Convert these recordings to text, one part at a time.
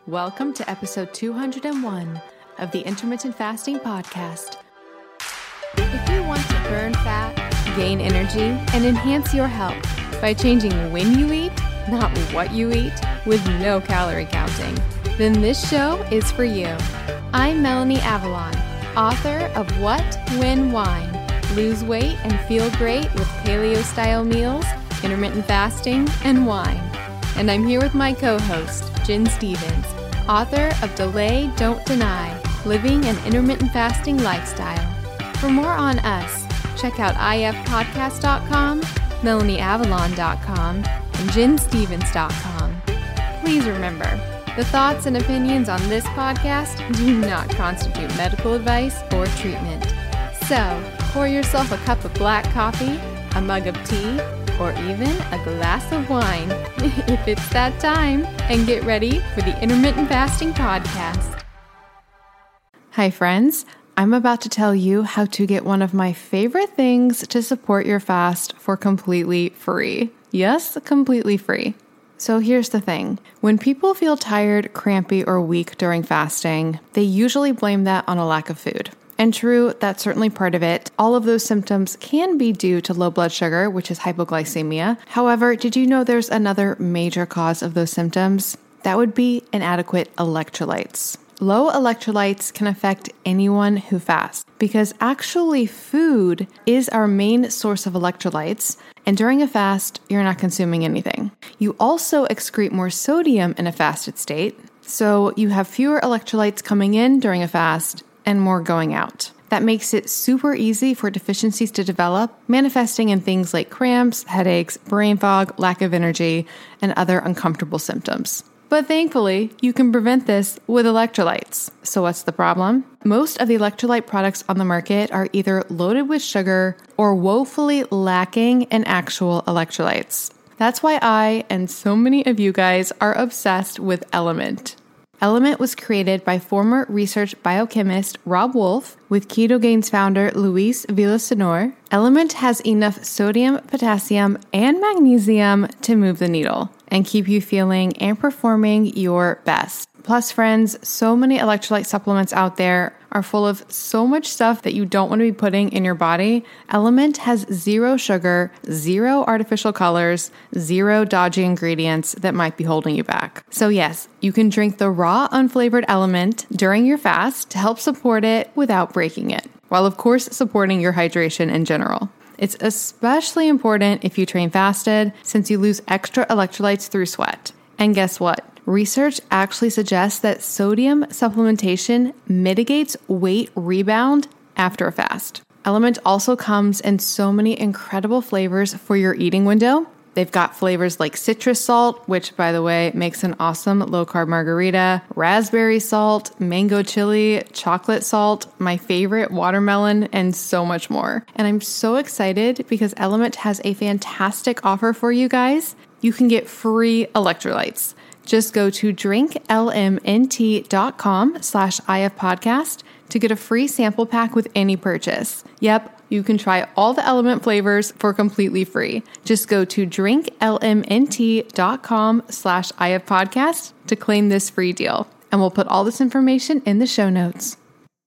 Welcome to episode 201 of the Intermittent Fasting Podcast. If you want to burn fat, gain energy, and enhance your health by changing when you eat, not what you eat, with no calorie counting, then this show is for you. I'm Melanie Avalon, author of What, When, Wine, Lose Weight and Feel Great with Paleo-Style Meals, Intermittent Fasting, and Wine. And I'm here with my co-host, Jen Stevens, author of Delay, Don't Deny, Living an Intermittent Fasting Lifestyle. For more on us, check out ifpodcast.com, melanieavalon.com, and jenstevens.com. Please remember, the thoughts and opinions on this podcast do not constitute medical advice or treatment. So, pour yourself a cup of black coffee, a mug of tea, or even a glass of wine, if it's that time, and get ready for the Intermittent Fasting Podcast. Hi friends, I'm about to tell you how to get one of my favorite things to support your fast for completely free. Yes, completely free. So here's the thing. When people feel tired, crampy, or weak during fasting, they usually blame that on a lack of food. And true, that's certainly part of it. All of those symptoms can be due to low blood sugar, which is hypoglycemia. However, did you know there's another major cause of those symptoms? That would be inadequate electrolytes. Low electrolytes can affect anyone who fasts because actually food is our main source of electrolytes, and during a fast, you're not consuming anything. You also excrete more sodium in a fasted state, so you have fewer electrolytes coming in during a fast and more going out. That makes it super easy for deficiencies to develop, manifesting in things like cramps, headaches, brain fog, lack of energy, and other uncomfortable symptoms. But thankfully, you can prevent this with electrolytes. So what's the problem? Most of the electrolyte products on the market are either loaded with sugar or woefully lacking in actual electrolytes. That's why I and so many of you guys are obsessed with Element. Element was created by former research biochemist Rob Wolf with Ketogains founder Luis Villasenor. Element has enough sodium, potassium, and magnesium to move the needle and keep you feeling and performing your best. Plus, friends, so many electrolyte supplements out there are full of so much stuff that you don't want to be putting in your body. Element has zero sugar, zero artificial colors, zero dodgy ingredients that might be holding you back. So yes, you can drink the raw, unflavored Element during your fast to help support it without breaking it, while of course supporting your hydration in general. It's especially important if you train fasted since you lose extra electrolytes through sweat. And guess what? Research actually suggests that sodium supplementation mitigates weight rebound after a fast. Element also comes in so many incredible flavors for your eating window. They've got flavors like citrus salt, which by the way makes an awesome low-carb margarita, raspberry salt, mango chili, chocolate salt, my favorite watermelon, and so much more. And I'm so excited because Element has a fantastic offer for you guys. You can get free electrolytes. Just go to drinklmnt.com/ifpodcast to get a free sample pack with any purchase. Yep, you can try all the Element flavors for completely free. Just go to drinklmnt.com/ifpodcast to claim this free deal. And we'll put all this information in the show notes.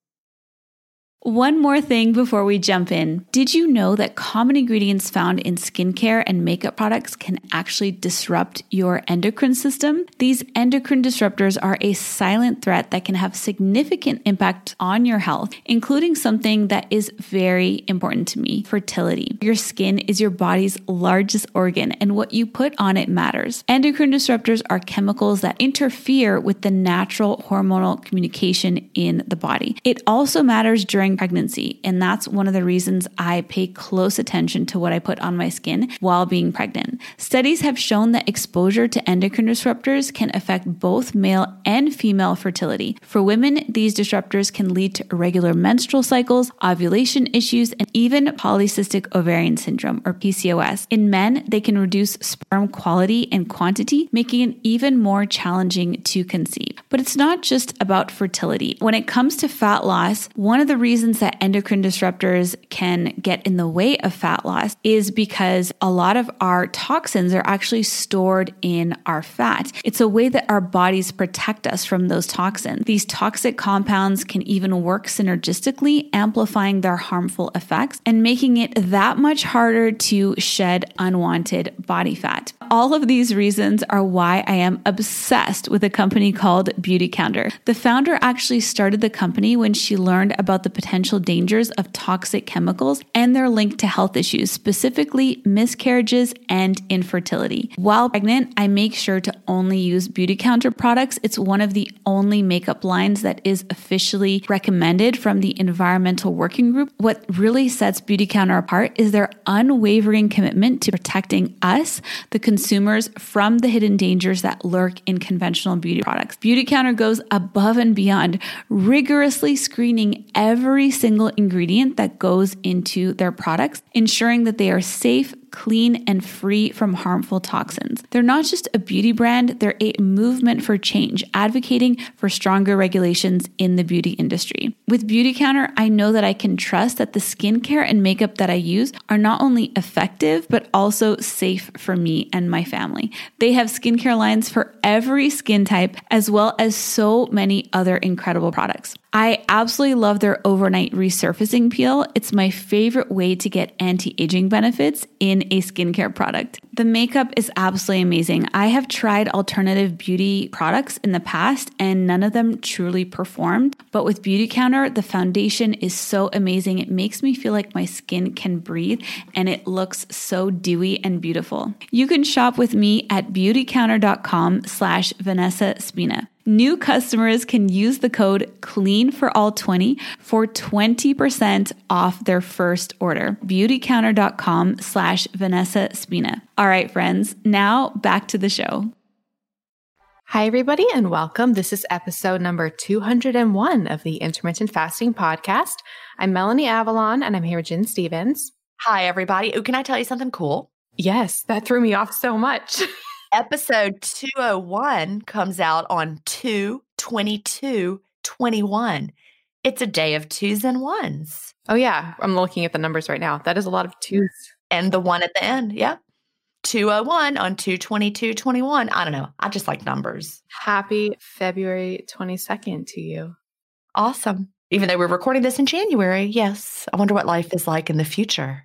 One more thing before we jump in. Did you know that common ingredients found in skincare and makeup products can actually disrupt your endocrine system? These endocrine disruptors are a silent threat that can have significant impact on your health, including something that is very important to me, fertility. Your skin is your body's largest organ, and what you put on it matters. Endocrine disruptors are chemicals that interfere with the natural hormonal communication in the body. It also matters during pregnancy, and that's one of the reasons I pay close attention to what I put on my skin while being pregnant. Studies have shown that exposure to endocrine disruptors can affect both male and female fertility. For women, these disruptors can lead to irregular menstrual cycles, ovulation issues, and even polycystic ovarian syndrome, or PCOS. In men, they can reduce sperm quality and quantity, making it even more challenging to conceive. But it's not just about fertility. When it comes to fat loss, one of the reasons reasons that endocrine disruptors can get in the way of fat loss is because a lot of our toxins are actually stored in our fat. It's a way that our bodies protect us from those toxins. These toxic compounds can even work synergistically, amplifying their harmful effects and making it that much harder to shed unwanted body fat. All of these reasons are why I am obsessed with a company called Beautycounter. The founder actually started the company when she learned about the potential dangers of toxic chemicals and their link to health issues, specifically miscarriages and infertility. While pregnant, I make sure to only use Beautycounter products. It's one of the only makeup lines that is officially recommended from the Environmental Working Group. What really sets Beautycounter apart is their unwavering commitment to protecting us, the consumers, from the hidden dangers that lurk in conventional beauty products. Beautycounter goes above and beyond, rigorously screening every single ingredient that goes into their products, ensuring that they are safe, clean, and free from harmful toxins. They're not just a beauty brand, they're a movement for change, advocating for stronger regulations in the beauty industry. With Beautycounter, I know that I can trust that the skincare and makeup that I use are not only effective, but also safe for me and my family. They have skincare lines for every skin type, as well as so many other incredible products. I absolutely love their overnight resurfacing peel. It's my favorite way to get anti-aging benefits in a skincare product. The makeup is absolutely amazing. I have tried alternative beauty products in the past and none of them truly performed. But with Beautycounter, the foundation is so amazing. It makes me feel like my skin can breathe and it looks so dewy and beautiful. You can shop with me at beautycounter.com/Vanessa Spina. New customers can use the code CLEANFORALL20 for 20% off their first order. Beautycounter.com/Vanessa Spina. All right, friends, now back to the show. Hi, everybody, and welcome. This is episode number 201 of the Intermittent Fasting Podcast. I'm Melanie Avalon, and I'm here with Jen Stevens. Hi, everybody. Ooh, can I tell you something cool? Yes, that threw me off so much. Episode 201 comes out on 2/22/21. It's a day of twos and ones. Oh, yeah. I'm looking at the numbers right now. That is a lot of twos. And the one at the end. Yeah. 201 on 2/22/21. I don't know. I just like numbers. Happy February 22nd to you. Awesome. Even though we're recording this in January. Yes. I wonder what life is like in the future.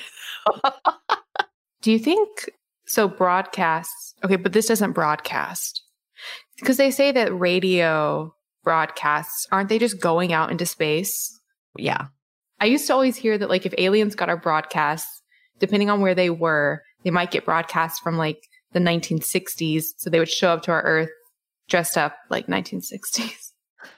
Do you think... So broadcasts, okay, but this doesn't broadcast. Because they say that radio broadcasts, aren't they just going out into space? Yeah. I used to always hear that, like, if aliens got our broadcasts, depending on where they were, they might get broadcasts from, like, the 1960s. So they would show up to our Earth dressed up like 1960s.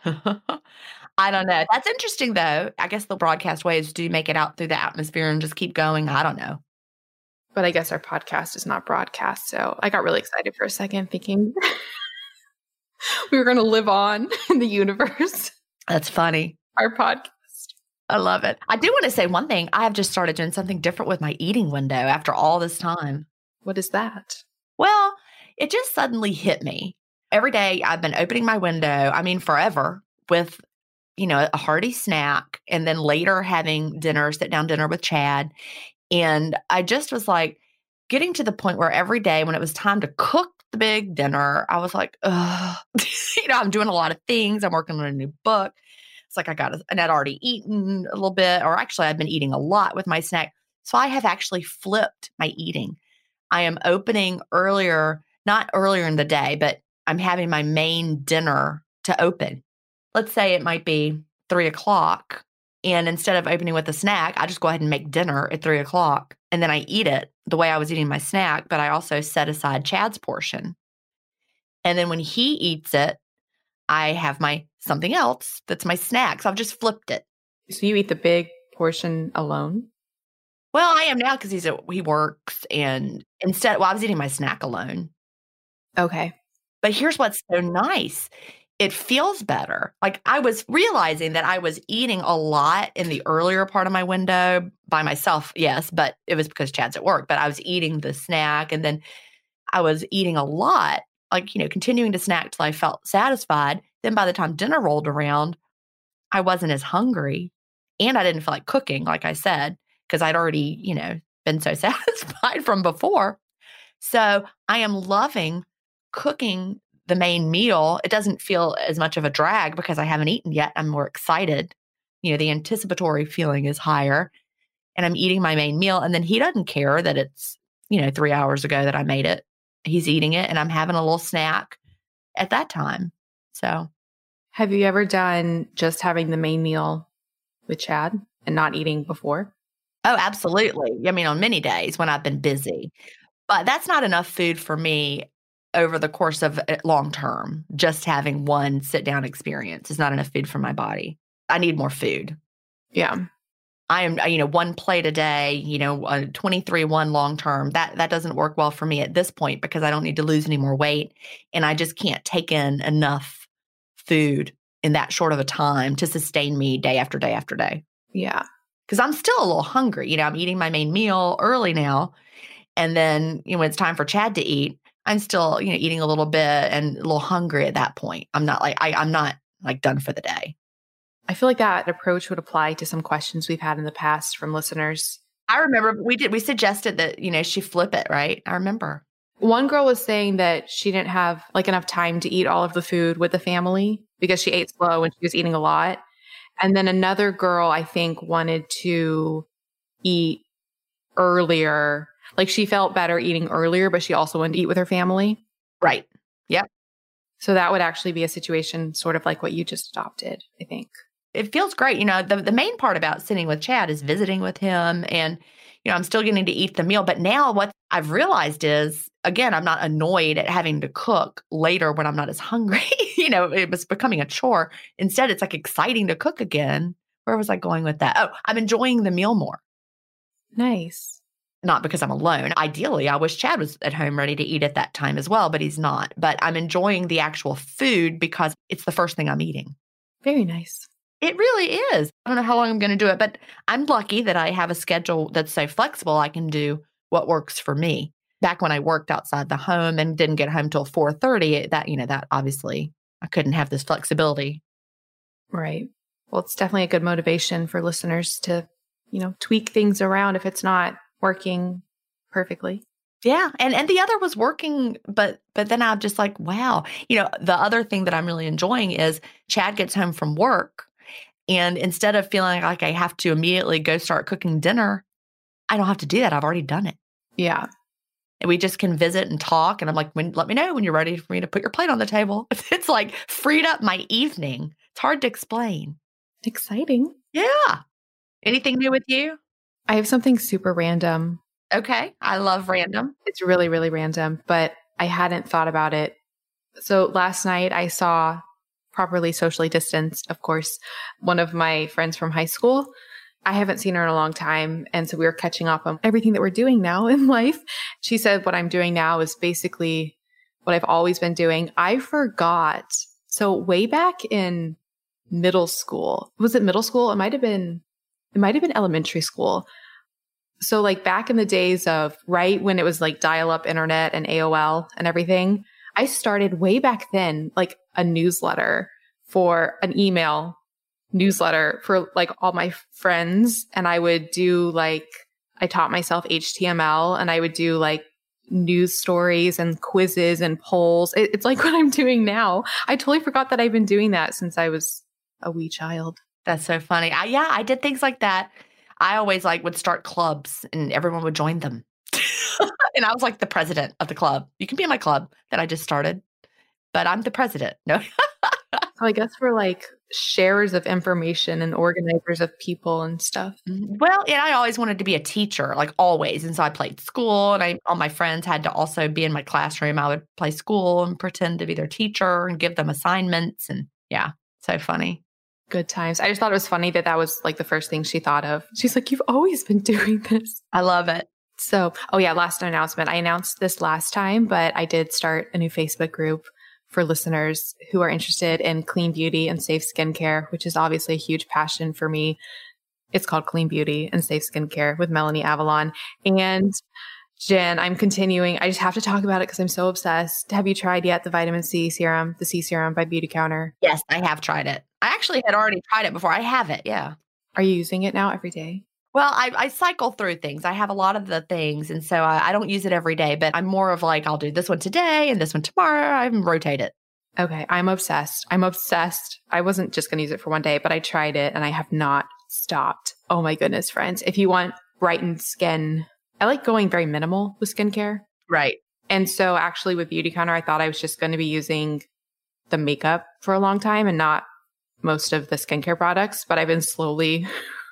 I don't know. That's interesting, though. I guess the broadcast waves do make it out through the atmosphere and just keep going. I don't know. But I guess our podcast is not broadcast. So I got really excited for a second thinking we were going to live on in the universe. That's funny. Our podcast. I love it. I do want to say one thing. I have just started doing something different with my eating window after all this time. What is that? Well, it just suddenly hit me. Every day I've been opening my window, forever, with, a hearty snack and then later having sit down dinner with Chad. And I just was like getting to the point where every day when it was time to cook the big dinner, I was like, ugh, I'm doing a lot of things. I'm working on a new book. It's like and I'd already eaten a little bit, or actually I've been eating a lot with my snack. So I have actually flipped my eating. I am opening not earlier in the day, but I'm having my main dinner to open. Let's say it might be 3:00. And instead of opening with a snack, I just go ahead and make dinner at 3:00 and then I eat it the way I was eating my snack, but I also set aside Chad's portion. And then when he eats it, I have something else that's my snack. So I've just flipped it. So you eat the big portion alone? Well, I am now because he works, and I was eating my snack alone. Okay. But here's what's so nice. It feels better. Like I was realizing that I was eating a lot in the earlier part of my window by myself. Yes, but it was because Chad's at work, but I was eating the snack and then I was eating a lot, continuing to snack till I felt satisfied. Then by the time dinner rolled around, I wasn't as hungry. And I didn't feel like cooking, like I said, because I'd already, been so satisfied from before. So I am loving cooking the main meal. It doesn't feel as much of a drag because I haven't eaten yet. I'm more excited. The anticipatory feeling is higher, and I'm eating my main meal. And then he doesn't care that it's, 3 hours ago that I made it. He's eating it, and I'm having a little snack at that time. So have you ever done just having the main meal with Chad and not eating before? Oh, absolutely. On many days when I've been busy. But that's not enough food for me over the course of long term. Just having one sit down experience is not enough food for my body. I need more food. Yeah. I am, one plate a day, 23-1 long term. That doesn't work well for me at this point because I don't need to lose any more weight. And I just can't take in enough food in that short of a time to sustain me day after day after day. Yeah. Because I'm still a little hungry. I'm eating my main meal early now. And then, when it's time for Chad to eat, I'm still, eating a little bit and a little hungry at that point. I'm not I'm not done for the day. I feel like that approach would apply to some questions we've had in the past from listeners. I remember we suggested that, she flip it, right? I remember. One girl was saying that she didn't have enough time to eat all of the food with the family because she ate slow and she was eating a lot. And then another girl, I think, wanted to eat earlier. She felt better eating earlier, but she also wanted to eat with her family. Right. Yep. So that would actually be a situation sort of like what you just adopted, I think. It feels great. The main part about sitting with Chad is visiting with him, and, I'm still getting to eat the meal. But now what I've realized is, again, I'm not annoyed at having to cook later when I'm not as hungry. It was becoming a chore. Instead, it's exciting to cook again. Where was I going with that? Oh, I'm enjoying the meal more. Nice. Not because I'm alone. Ideally, I wish Chad was at home ready to eat at that time as well, but he's not. But I'm enjoying the actual food because it's the first thing I'm eating. Very nice. It really is. I don't know how long I'm going to do it, but I'm lucky that I have a schedule that's so flexible. I can do what works for me. Back when I worked outside the home and didn't get home till 4:30, that obviously I couldn't have this flexibility. Right. Well, it's definitely a good motivation for listeners to, tweak things around if it's not working perfectly. Yeah. And the other was working, but then I'm just wow. The other thing that I'm really enjoying is Chad gets home from work, and instead of feeling like I have to immediately go start cooking dinner, I don't have to do that. I've already done it. Yeah. And we just can visit and talk. And I'm like, let me know when you're ready for me to put your plate on the table. It's freed up my evening. It's hard to explain. Exciting. Yeah. Anything new with you? I have something super random. Okay. I love random. It's really, really random, but I hadn't thought about it. So last night I saw, properly socially distanced, of course, one of my friends from high school. I haven't seen her in a long time. And so we were catching up on everything that we're doing now in life. She said, what I'm doing now is basically what I've always been doing. I forgot. So way back in middle school, was it middle school? It might have been elementary school. So back in the days of right when it was dial-up internet and AOL and everything, I started way back then, a newsletter for an email newsletter for all my friends. And I would do I taught myself HTML, and I would do news stories and quizzes and polls. It's what I'm doing now. I totally forgot that I've been doing that since I was a wee child. That's so funny. I did things like that. I always would start clubs and everyone would join them. And I was the president of the club. You can be in my club that I just started, but I'm the president. No. So I guess we're sharers of information and organizers of people and stuff. Well, and I always wanted to be a teacher, always. And so I played school, and all my friends had to also be in my classroom. I would play school and pretend to be their teacher and give them assignments. And yeah, so funny. Good times. I just thought it was funny that was the first thing she thought of. She's like, you've always been doing this. I love it. So, last announcement. I announced this last time, but I did start a new Facebook group for listeners who are interested in clean beauty and safe skincare, which is obviously a huge passion for me. It's called Clean Beauty and Safe Skincare with Melanie Avalon. And Jen, I'm continuing. I just have to talk about it because I'm so obsessed. Have you tried yet the vitamin C serum, the C serum by Beauty Counter? Yes, I have tried it. I actually had already tried it before. I have it. Yeah. Are you using it now every day? Well, I cycle through things. I have a lot of the things, and so I don't use it every day, but I'm more of like, I'll do this one today and this one tomorrow. I rotate it. Okay. I'm obsessed. I wasn't just going to use it for one day, but I tried it and I have not stopped. Oh my goodness, friends. If you want brightened skin, I like going very minimal with skincare. Right. And so actually with Beautycounter, I thought I was just going to be using the makeup for a long time and not most of the skincare products, but I've been slowly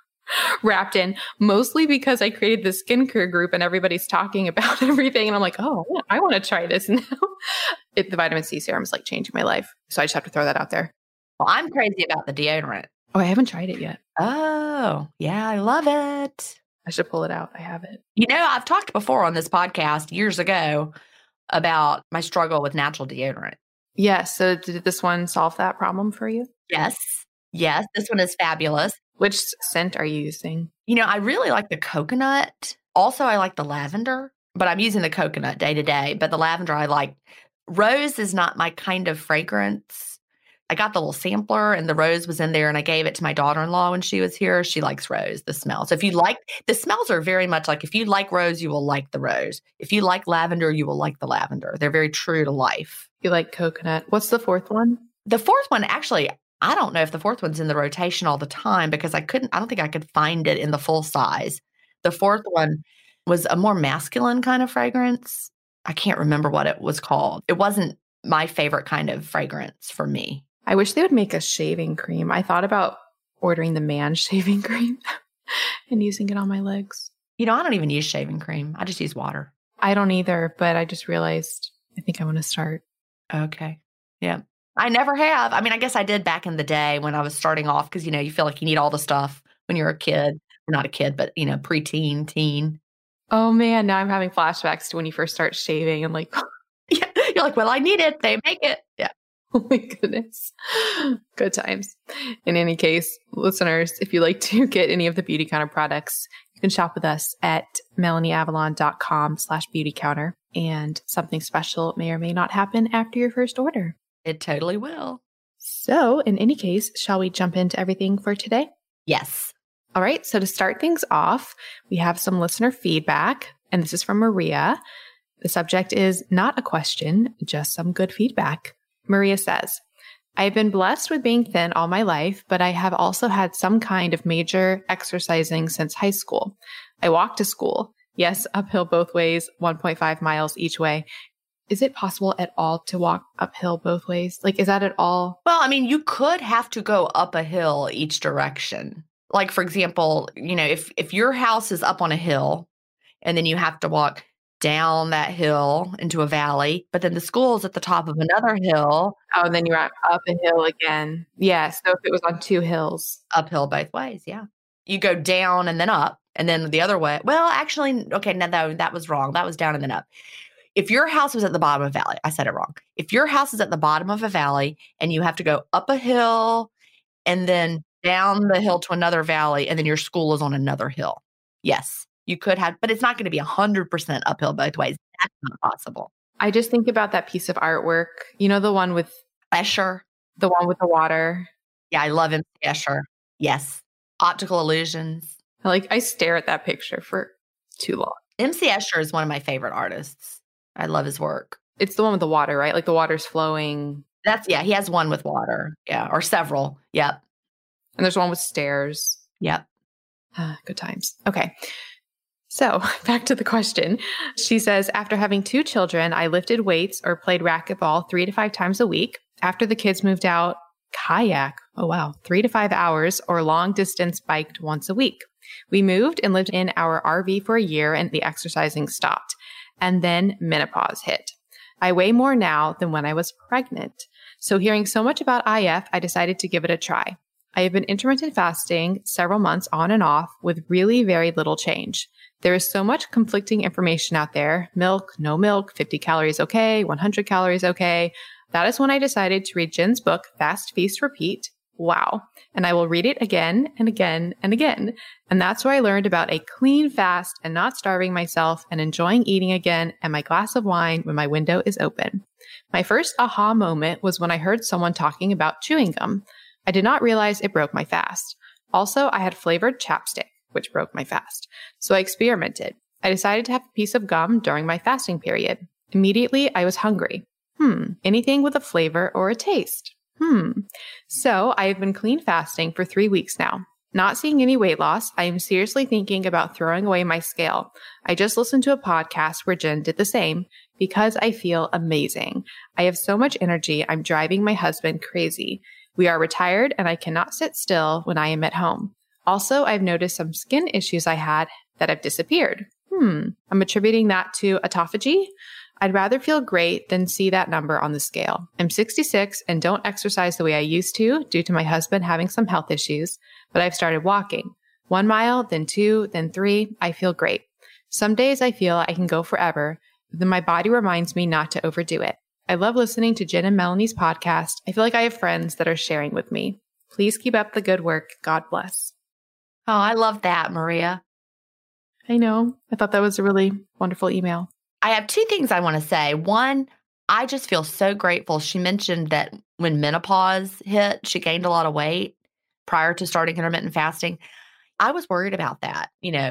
wrapped in, mostly because I created this skincare group and everybody's talking about everything. And I'm like, oh, I want to try this now. The vitamin C serum is like changing my life. So I just have to throw that out there. Well, I'm crazy about the deodorant. Oh, I haven't tried it yet. Oh, yeah, I love it. I should pull it out. I have it. You know, I've talked before on this podcast years ago about my struggle with natural deodorant. Yes. So did this one solve that problem for you? Yes. Yes. This one is fabulous. Which scent are you using? You know, I really like the coconut. Also, I like the lavender, but I'm using the coconut day to day. But the lavender I like. Rose is not my kind of fragrance. I got the little sampler and the rose was in there and I gave it to my daughter-in-law when she was here. She likes rose, the smell. So if you like, the smells are very much like if you like rose, you will like the rose. If you like lavender, you will like the lavender. They're very true to life. You like coconut. What's the fourth one? The fourth one, actually, I don't know if the fourth one's in the rotation all the time because I don't think I could find it in the full size. The fourth one was a more masculine kind of fragrance. I can't remember what it was called. It wasn't my favorite kind of fragrance for me. I wish they would make a shaving cream. I thought about ordering the man shaving cream and using it on my legs. You know, I don't even use shaving cream. I just use water. I don't either, but I just realized I think I want to start. Okay. Yeah. I never have. I mean, I guess I did back in the day when I was starting off because, you know, you feel like you need all the stuff when you're a kid. Not a kid, but, you know, preteen, teen. Oh, man. Now I'm having flashbacks to when you first start shaving and like, yeah, you're like, well, I need it. They make it. Yeah. Oh my goodness. Good times. In any case, listeners, if you like to get any of the Beautycounter products, you can shop with us at melanieavalon.com/beautycounter and something special may or may not happen after your first order. It totally will. So in any case, shall we jump into everything for today? Yes. All right. So to start things off, we have some listener feedback, and this is from Maria. The subject is not a question, just some good feedback. Maria says, I have been blessed with being thin all my life, but I have also had some kind of major exercising since high school. I walk to school. Yes, uphill both ways, 1.5 miles each way. Is it possible at all to walk uphill both ways? Like, is that at all? Well, I mean, you could have to go up a hill each direction. Like, for example, you know, if your house is up on a hill and then you have to walk down that hill into a valley, but then the school is at the top of another hill. Oh, and then you're up a hill again. Yeah. So if it was on two hills. Uphill both ways. Yeah. You go down and then up and then the other way. Well, actually, okay, no, that was wrong. That was down and then up. If your house was at the bottom of a valley, I said it wrong. If your house is at the bottom of a valley and you have to go up a hill and then down the hill to another valley and then your school is on another hill. Yes, you could have, but it's not going to be 100% uphill both ways. That's not possible. I just think about that piece of artwork. You know, the one with Escher? The one with the water. Yeah, I love MC Escher. Yes. Optical Illusions. I stare at that picture for too long. MC Escher is one of my favorite artists. I love his work. It's the one with the water, right? Like the water's flowing. Yeah, he has one with water. Yeah, or several. Yep. And there's one with stairs. Yep. Good times. Okay. So back to the question. She says, after having 2 children, I lifted weights or played racquetball 3 to 5 times a week. After the kids moved out, kayak. Oh, wow. 3 to 5 hours or long distance biked once a week. We moved and lived in our RV for a year and the exercising stopped. And then menopause hit. I weigh more now than when I was pregnant. So hearing so much about IF, I decided to give it a try. I have been intermittent fasting several months on and off with really very little change. There is so much conflicting information out there. Milk, no milk, 50 calories okay, 100 calories okay. That is when I decided to read Jen's book, Fast, Feast, Repeat. Wow. And I will read it again and again and again. And that's where I learned about a clean fast and not starving myself and enjoying eating again and my glass of wine when my window is open. My first aha moment was when I heard someone talking about chewing gum. I did not realize it broke my fast. Also, I had flavored chapstick, which broke my fast. So I experimented. I decided to have a piece of gum during my fasting period. Immediately, I was hungry. Anything with a flavor or a taste. So I have been clean fasting for 3 weeks now. Not seeing any weight loss, I am seriously thinking about throwing away my scale. I just listened to a podcast where Jen did the same because I feel amazing. I have so much energy, I'm driving my husband crazy. We are retired and I cannot sit still when I am at home. Also, I've noticed some skin issues I had that have disappeared. I'm attributing that to autophagy. I'd rather feel great than see that number on the scale. I'm 66 and don't exercise the way I used to due to my husband having some health issues, but I've started walking. 1 mile, then 2, then 3. I feel great. Some days I feel I can go forever, but then my body reminds me not to overdo it. I love listening to Jen and Melanie's podcast. I feel like I have friends that are sharing with me. Please keep up the good work. God bless. Oh, I love that, Maria. I know. I thought that was a really wonderful email. I have 2 things I want to say. One, I just feel so grateful. She mentioned that when menopause hit, she gained a lot of weight prior to starting intermittent fasting. I was worried about that.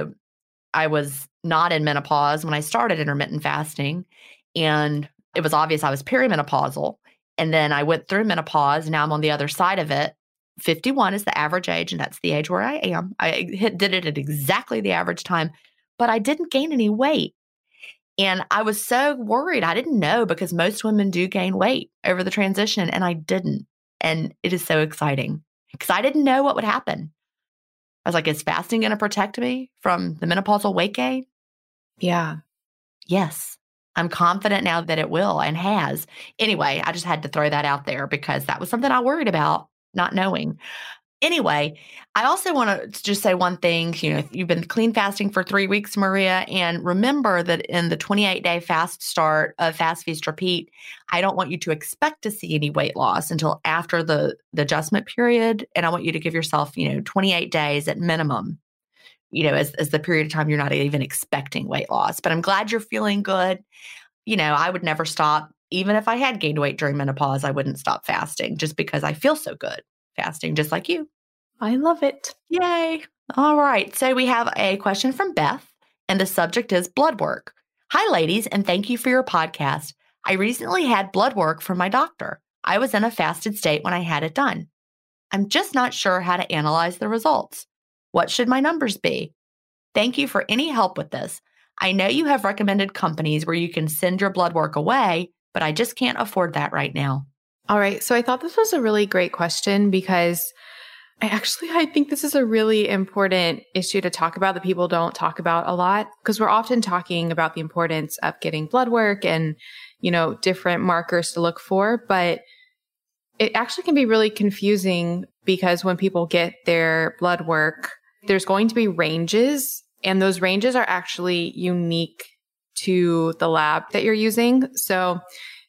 I was not in menopause when I started intermittent fasting, and it was obvious I was perimenopausal. And then I went through menopause. Now I'm on the other side of it. 51 is the average age, and that's the age where I am. I did it at exactly the average time, but I didn't gain any weight. And I was so worried. I didn't know because most women do gain weight over the transition, and I didn't. And it is so exciting because I didn't know what would happen. I was like, is fasting going to protect me from the menopausal weight gain? Yeah. Yes. I'm confident now that it will and has. Anyway, I just had to throw that out there because that was something I worried about, not knowing. Anyway, I also want to just say one thing. You've been clean fasting for 3 weeks, Maria, and remember that in the 28-day fast start of Fast Feast Repeat, I don't want you to expect to see any weight loss until after the adjustment period. And I want you to give yourself, 28 days at minimum, as the period of time you're not even expecting weight loss. But I'm glad you're feeling good. I would never stop. Even if I had gained weight during menopause, I wouldn't stop fasting just because I feel so good fasting, just like you. I love it. Yay. All right. So we have a question from Beth, and the subject is blood work. Hi, ladies, and thank you for your podcast. I recently had blood work from my doctor. I was in a fasted state when I had it done. I'm just not sure how to analyze the results. What should my numbers be? Thank you for any help with this. I know you have recommended companies where you can send your blood work away, but I just can't afford that right now. All right. So I thought this was a really great question because I think this is a really important issue to talk about that people don't talk about a lot, because we're often talking about the importance of getting blood work and, different markers to look for. But it actually can be really confusing because when people get their blood work, there's going to be ranges, and those ranges are actually unique to the lab that you're using. So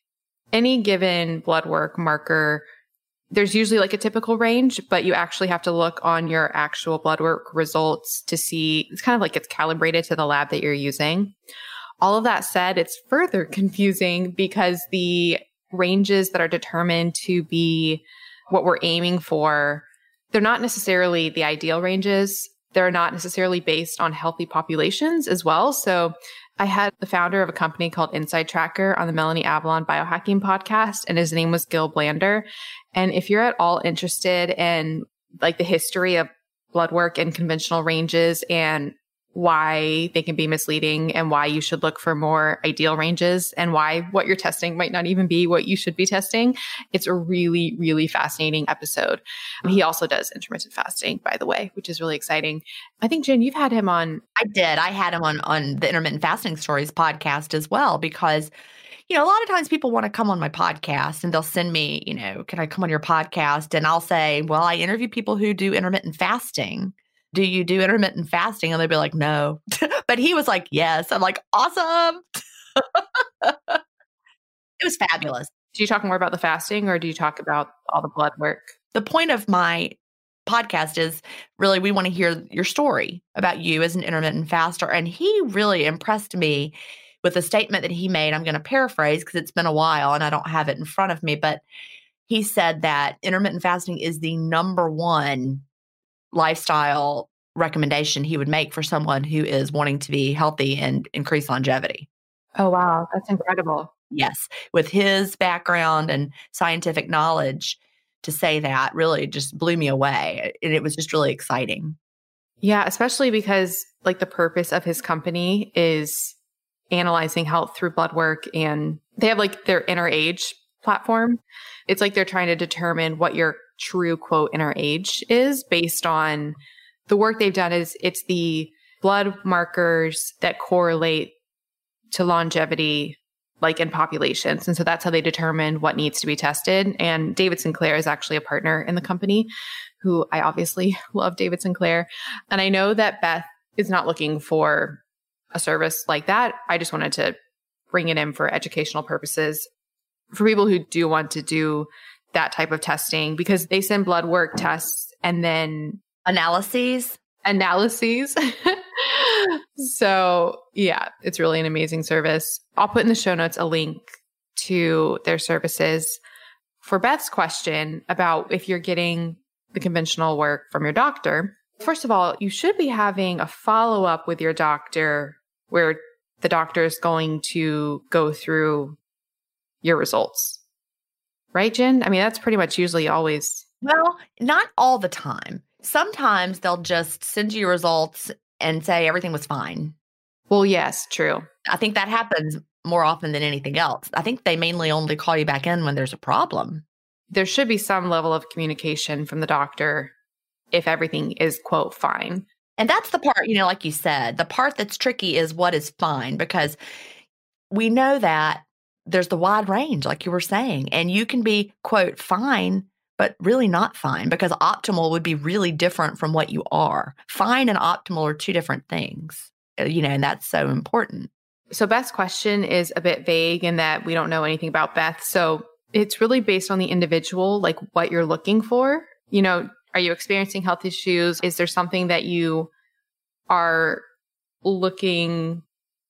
any given blood work marker, there's usually like a typical range, but you actually have to look on your actual blood work results to see. It's kind of like it's calibrated to the lab that you're using. All of that said, it's further confusing because the ranges that are determined to be what we're aiming for, they're not necessarily the ideal ranges. They're not necessarily based on healthy populations as well. So I had the founder of a company called Inside Tracker on the Melanie Avalon Biohacking podcast, and his name was Gil Blander. And if you're at all interested in like the history of blood work and conventional ranges and why they can be misleading and why you should look for more ideal ranges and why what you're testing might not even be what you should be testing, it's a really, really fascinating episode. He also does intermittent fasting, by the way, which is really exciting. I think, Jen, you've had him on. I did. I had him on the Intermittent Fasting Stories podcast as well because, a lot of times people want to come on my podcast and they'll send me, can I come on your podcast? And I'll say, well, I interview people who do intermittent fasting. Do you do intermittent fasting? And they'd be like, no. But he was like, yes. I'm like, awesome. It was fabulous. Do you talk more about the fasting or do you talk about all the blood work? The point of my podcast is really we want to hear your story about you as an intermittent faster. And he really impressed me with a statement that he made. I'm going to paraphrase because it's been a while and I don't have it in front of me. But he said that intermittent fasting is the number one lifestyle recommendation he would make for someone who is wanting to be healthy and increase longevity. Oh, wow. That's incredible. Yes. With his background and scientific knowledge, to say that really just blew me away. And it was just really exciting. Yeah, especially because like the purpose of his company is analyzing health through blood work, and they have like their inner age platform. It's like they're trying to determine what your true quote inner age is based on the work they've done. It's the blood markers that correlate to longevity like in populations. And so that's how they determine what needs to be tested. And David Sinclair is actually a partner in the company, who I obviously love David Sinclair. And I know that Beth is not looking for a service like that. I just wanted to bring it in for educational purposes for people who do want to do that type of testing, because they send blood work tests and then Analyses. So yeah, it's really an amazing service. I'll put in the show notes a link to their services. For Beth's question about if you're getting the conventional work from your doctor, first of all, you should be having a follow-up with your doctor where the doctor is going to go through your results. Right, Jen? I mean, that's pretty much usually always. Well, not all the time. Sometimes they'll just send you results and say everything was fine. Well, yes, true. I think that happens more often than anything else. I think they mainly only call you back in when there's a problem. There should be some level of communication from the doctor if everything is, quote, fine. And that's the part, like you said, the part that's tricky is what is fine, because we know that there's the wide range, like you were saying, and you can be, quote, fine, but really not fine, because optimal would be really different from what you are. Fine and optimal are two different things, and that's so important. So Beth's question is a bit vague in that we don't know anything about Beth. So it's really based on the individual, like what you're looking for. Are you experiencing health issues? Is there something that you are looking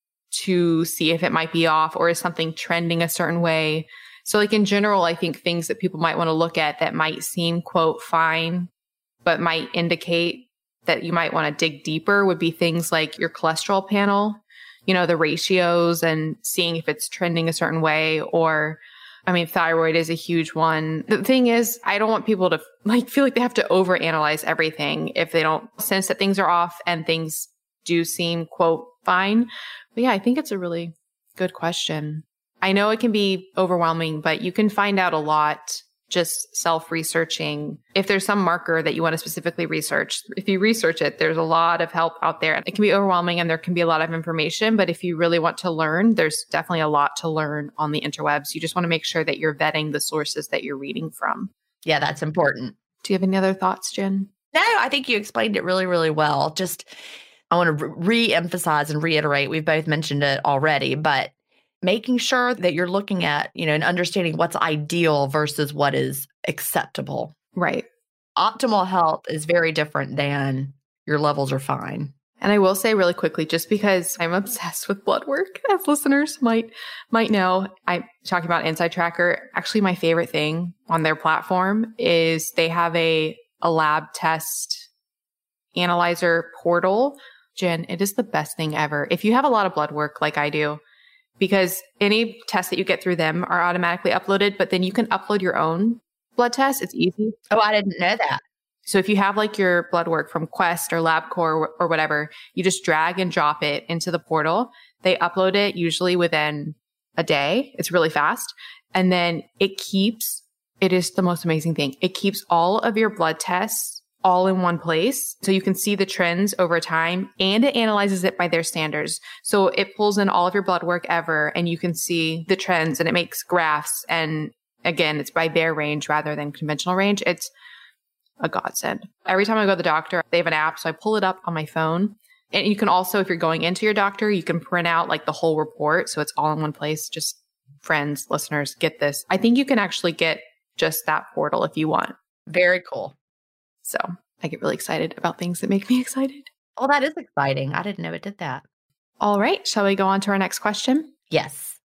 to see if it might be off, or is something trending a certain way? So like in general, I think things that people might want to look at that might seem, quote, fine, but might indicate that you might want to dig deeper would be things like your cholesterol panel, the ratios, and seeing if it's trending a certain way. Or, thyroid is a huge one. The thing is, I don't want people to feel like they have to overanalyze everything if they don't sense that things are off and things do seem, quote, fine. But yeah, I think it's a really good question. I know it can be overwhelming, but you can find out a lot just self-researching. If there's some marker that you want to specifically research, if you research it, there's a lot of help out there. It can be overwhelming and there can be a lot of information, but if you really want to learn, there's definitely a lot to learn on the interwebs. You just want to make sure that you're vetting the sources that you're reading from. Yeah, that's important. Do you have any other thoughts, Jen? No, I think you explained it really, really well. Just, I want to re-emphasize and reiterate, we've both mentioned it already, but making sure that you're looking at, and understanding what's ideal versus what is acceptable. Right. Optimal health is very different than your levels are fine. And I will say really quickly, just because I'm obsessed with blood work, as listeners might know, I'm talking about Inside Tracker. Actually, my favorite thing on their platform is they have a lab test analyzer portal. Jen, it is the best thing ever. If you have a lot of blood work like I do, because any tests that you get through them are automatically uploaded, but then you can upload your own blood test. It's easy. Oh, I didn't know that. So if you have like your blood work from Quest or LabCorp or whatever, you just drag and drop it into the portal. They upload it usually within a day. It's really fast. And then it is the most amazing thing. It keeps all of your blood tests all in one place. So you can see the trends over time, and it analyzes it by their standards. So it pulls in all of your blood work ever, and you can see the trends, and it makes graphs. And again, it's by their range rather than conventional range. It's a godsend. Every time I go to the doctor, they have an app. So I pull it up on my phone. And you can also, if you're going into your doctor, you can print out like the whole report. So it's all in one place. Just friends, listeners, get this. I think you can actually get just that portal if you want. Very cool. So I get really excited about things that make me excited. Oh, that is exciting. I didn't know it did that. All right. Shall we go on to our next question? Yes.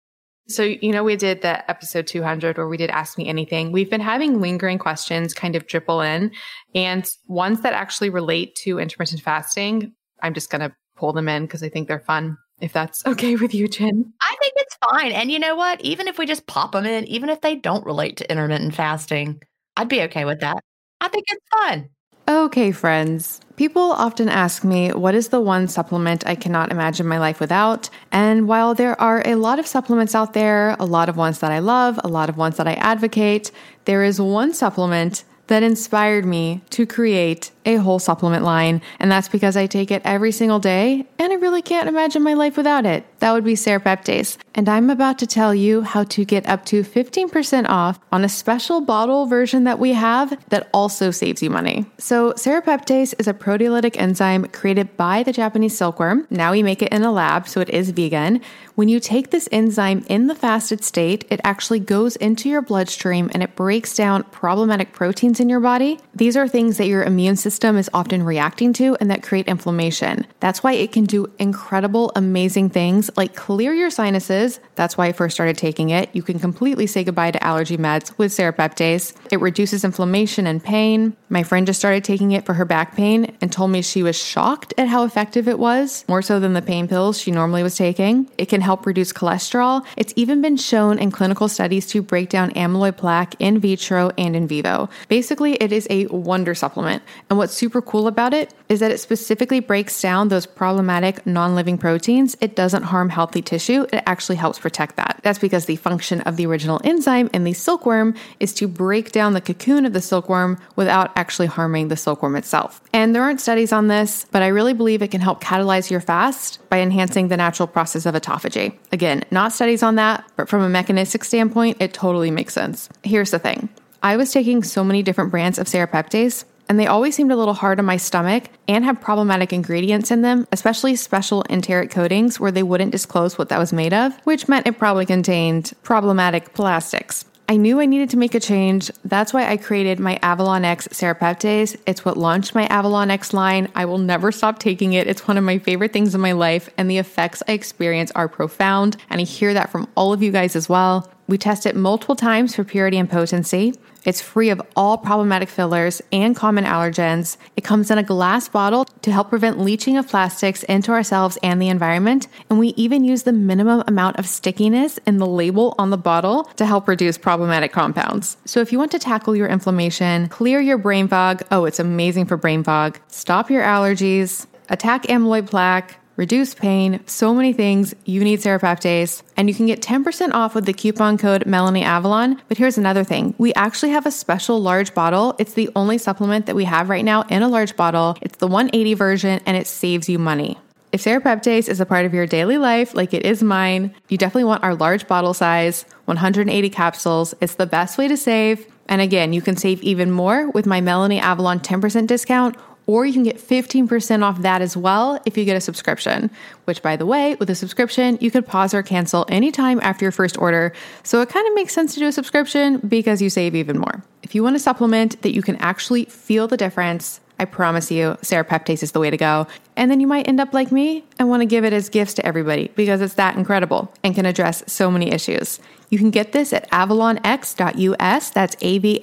So, we did the episode 200 where we did Ask Me Anything. We've been having lingering questions kind of dribble in, and ones that actually relate to intermittent fasting. I'm just going to pull them in because I think they're fun, if that's okay with you, Jen. I think it's fine. And you know what? Even if we just pop them in, even if they don't relate to intermittent fasting, I'd be okay with that. I think it's fun. Okay, friends. People often ask me, what is the one supplement I cannot imagine my life without? And while there are a lot of supplements out there, a lot of ones that I love, a lot of ones that I advocate, there is one supplement that inspired me to create a whole supplement line. And that's because I take it every single day and I really can't imagine my life without it. That would be Serapeptase. And I'm about to tell you how to get up to 15% off on a special bottle version that we have that also saves you money. So Serapeptase is a proteolytic enzyme created by the Japanese silkworm. Now we make it in a lab, so it is vegan. When you take this enzyme in the fasted state, it actually goes into your bloodstream and it breaks down problematic proteins in your body. These are things that your immune system is often reacting to and that create inflammation. That's why it can do incredible, amazing things like clear your sinuses. That's why I first started taking it. You can completely say goodbye to allergy meds with Serapeptase. It reduces inflammation and pain. My friend just started taking it for her back pain and told me she was shocked at how effective it was, more so than the pain pills she normally was taking. It can help reduce cholesterol. It's even been shown in clinical studies to break down amyloid plaque in vitro and in vivo. Basically, it is a wonder supplement. And what's super cool about it is that it specifically breaks down those problematic non-living proteins. It doesn't harm healthy tissue. It actually helps protect that. That's because the function of the original enzyme in the silkworm is to break down the cocoon of the silkworm without actually harming the silkworm itself. And there aren't studies on this, but I really believe it can help catalyze your fast by enhancing the natural process of autophagy. Again, not studies on that, but from a mechanistic standpoint, it totally makes sense. Here's the thing. I was taking so many different brands of Serapeptase, and they always seemed a little hard on my stomach and had problematic ingredients in them, especially special enteric coatings where they wouldn't disclose what that was made of, which meant it probably contained problematic plastics. I knew I needed to make a change. That's why I created my Avalon X Serapeptase. It's what launched my Avalon X line. I will never stop taking it. It's one of my favorite things in my life, and the effects I experience are profound, and I hear that from all of you guys as well. We test it multiple times for purity and potency. It's free of all problematic fillers and common allergens. It comes in a glass bottle to help prevent leaching of plastics into ourselves and the environment. And we even use the minimum amount of stickiness in the label on the bottle to help reduce problematic compounds. So if you want to tackle your inflammation, clear your brain fog, it's amazing for brain fog, stop your allergies, attack amyloid plaque, reduce pain, so many things, you need Serapeptase. And you can get 10% off with the coupon code MelanieAvalon. But here's another thing. We actually have a special large bottle. It's the only supplement that we have right now in a large bottle. It's the 180 version, and it saves you money. If Serapeptase is a part of your daily life, like it is mine, you definitely want our large bottle size, 180 capsules. It's the best way to save. And again, you can save even more with my Melanie Avalon 10% discount, or you can get 15% off that as well if you get a subscription, which, by the way, with a subscription, you could pause or cancel anytime after your first order. So it kind of makes sense to do a subscription because you save even more. If you want a supplement that you can actually feel the difference, I promise you, Serapeptase is the way to go. And then you might end up like me and want to give it as gifts to everybody because it's that incredible and can address so many issues. You can get this at avalonx.us. That's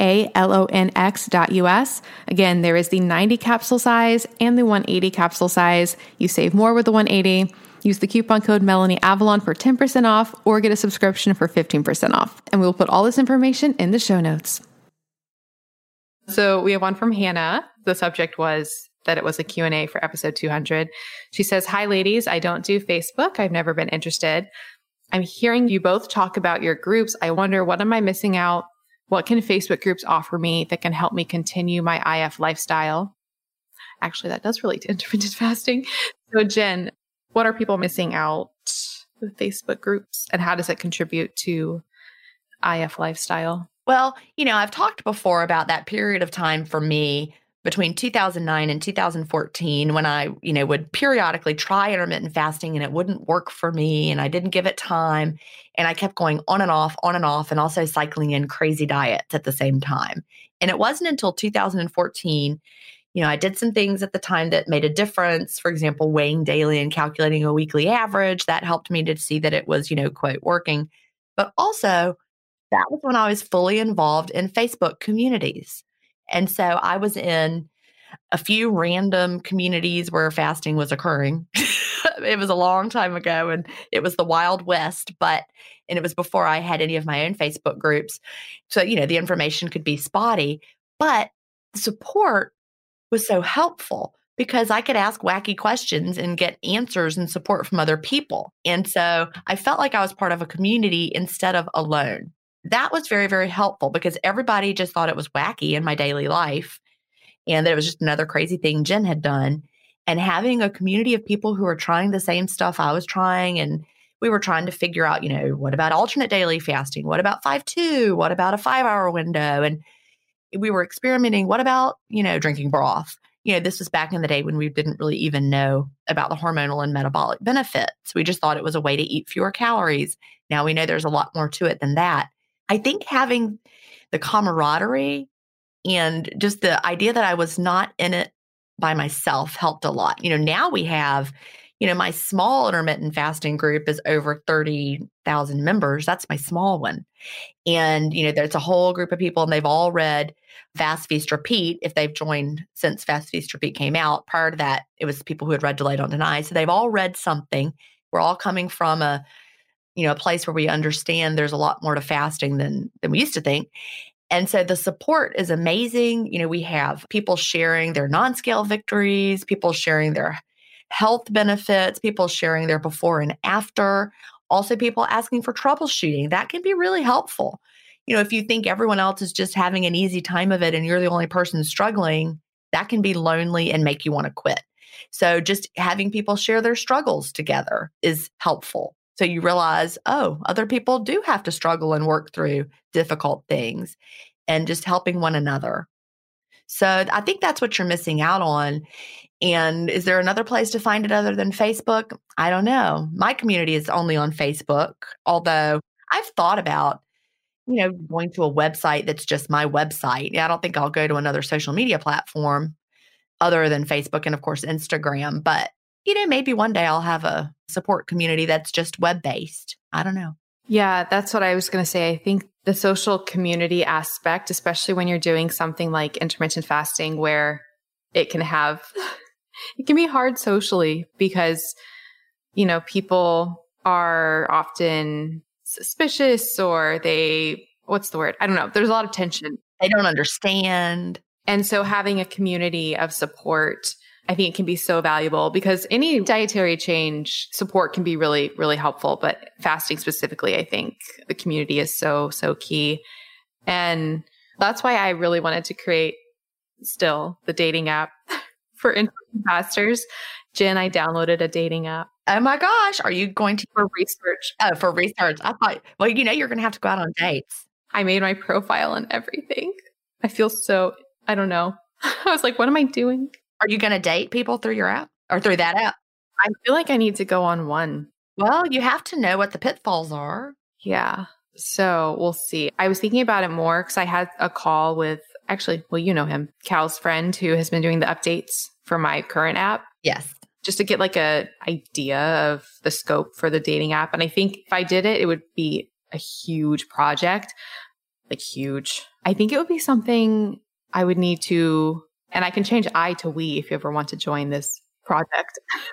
AVALONX.us. Again, there is the 90 capsule size and the 180 capsule size. You save more with the 180. Use the coupon code MelanieAvalon for 10% off or get a subscription for 15% off. And we'll put all this information in the show notes. So we have one from Hannah. The subject was that it was a Q&A for episode 200. She says, "Hi, ladies. I don't do Facebook. I've never been interested. I'm hearing you both talk about your groups. I wonder, what am I missing out? What can Facebook groups offer me that can help me continue my IF lifestyle?" Actually, that does relate to intermittent fasting. So Jen, what are people missing out with Facebook groups, and how does it contribute to IF lifestyle? Well, I've talked before about that period of time for me between 2009 and 2014 when I, would periodically try intermittent fasting and it wouldn't work for me and I didn't give it time. And I kept going on and off, and also cycling in crazy diets at the same time. And it wasn't until 2014, I did some things at the time that made a difference. For example, weighing daily and calculating a weekly average. That helped me to see that it was, quote, working. But also, that was when I was fully involved in Facebook communities. And so I was in a few random communities where fasting was occurring. It was a long time ago and it was the Wild West, and it was before I had any of my own Facebook groups. So, the information could be spotty, but the support was so helpful because I could ask wacky questions and get answers and support from other people. And so I felt like I was part of a community instead of alone. That was very, very helpful because everybody just thought it was wacky in my daily life and that it was just another crazy thing Jen had done. And having a community of people who were trying the same stuff I was trying, and we were trying to figure out, what about alternate daily fasting? What about 5-2? What about a 5-hour window? And we were experimenting. What about, drinking broth? This was back in the day when we didn't really even know about the hormonal and metabolic benefits. We just thought it was a way to eat fewer calories. Now we know there's a lot more to it than that. I think having the camaraderie and just the idea that I was not in it by myself helped a lot. Now we have, my small intermittent fasting group is over 30,000 members. That's my small one. And, there's a whole group of people and they've all read Fast, Feast, Repeat if they've joined since Fast, Feast, Repeat came out. Prior to that, it was people who had read Delay Don't Deny. So they've all read something. We're all coming from a place where we understand there's a lot more to fasting than we used to think. And so the support is amazing. We have people sharing their non-scale victories, people sharing their health benefits, people sharing their before and after, also people asking for troubleshooting. That can be really helpful. If you think everyone else is just having an easy time of it and you're the only person struggling, that can be lonely and make you want to quit. So just having people share their struggles together is helpful. So you realize, other people do have to struggle and work through difficult things, and just helping one another. So I think that's what you're missing out on. And is there another place to find it other than Facebook? I don't know. My community is only on Facebook, although I've thought about, going to a website that's just my website. I don't think I'll go to another social media platform other than Facebook and, of course, Instagram. But, maybe one day I'll have a support community that's just web-based. I don't know. Yeah, that's what I was going to say. I think the social community aspect, especially when you're doing something like intermittent fasting, where it can be hard socially because, people are often suspicious or what's the word? I don't know. There's a lot of tension. They don't understand. And so having a community of support, I think it can be so valuable because any dietary change support can be really, really helpful. But fasting specifically, I think the community is so, so key. And that's why I really wanted to create still the dating app for intermittent fasters. Jen, I downloaded a dating app. Oh my gosh. Are you going to? For research. Oh, for research. I thought, you're going to have to go out on dates. I made my profile and everything. I feel so, I don't know. I was like, what am I doing? Are you going to date people through your app or through that app? I feel like I need to go on one. Well, you have to know what the pitfalls are. Yeah. So we'll see. I was thinking about it more because I had a call with, you know him, Cal's friend who has been doing the updates for my current app. Yes. Just to get like a idea of the scope for the dating app. And I think if I did it, it would be a huge project, like huge. I think it would be something I would need to, and I can change I to we if you ever want to join this project.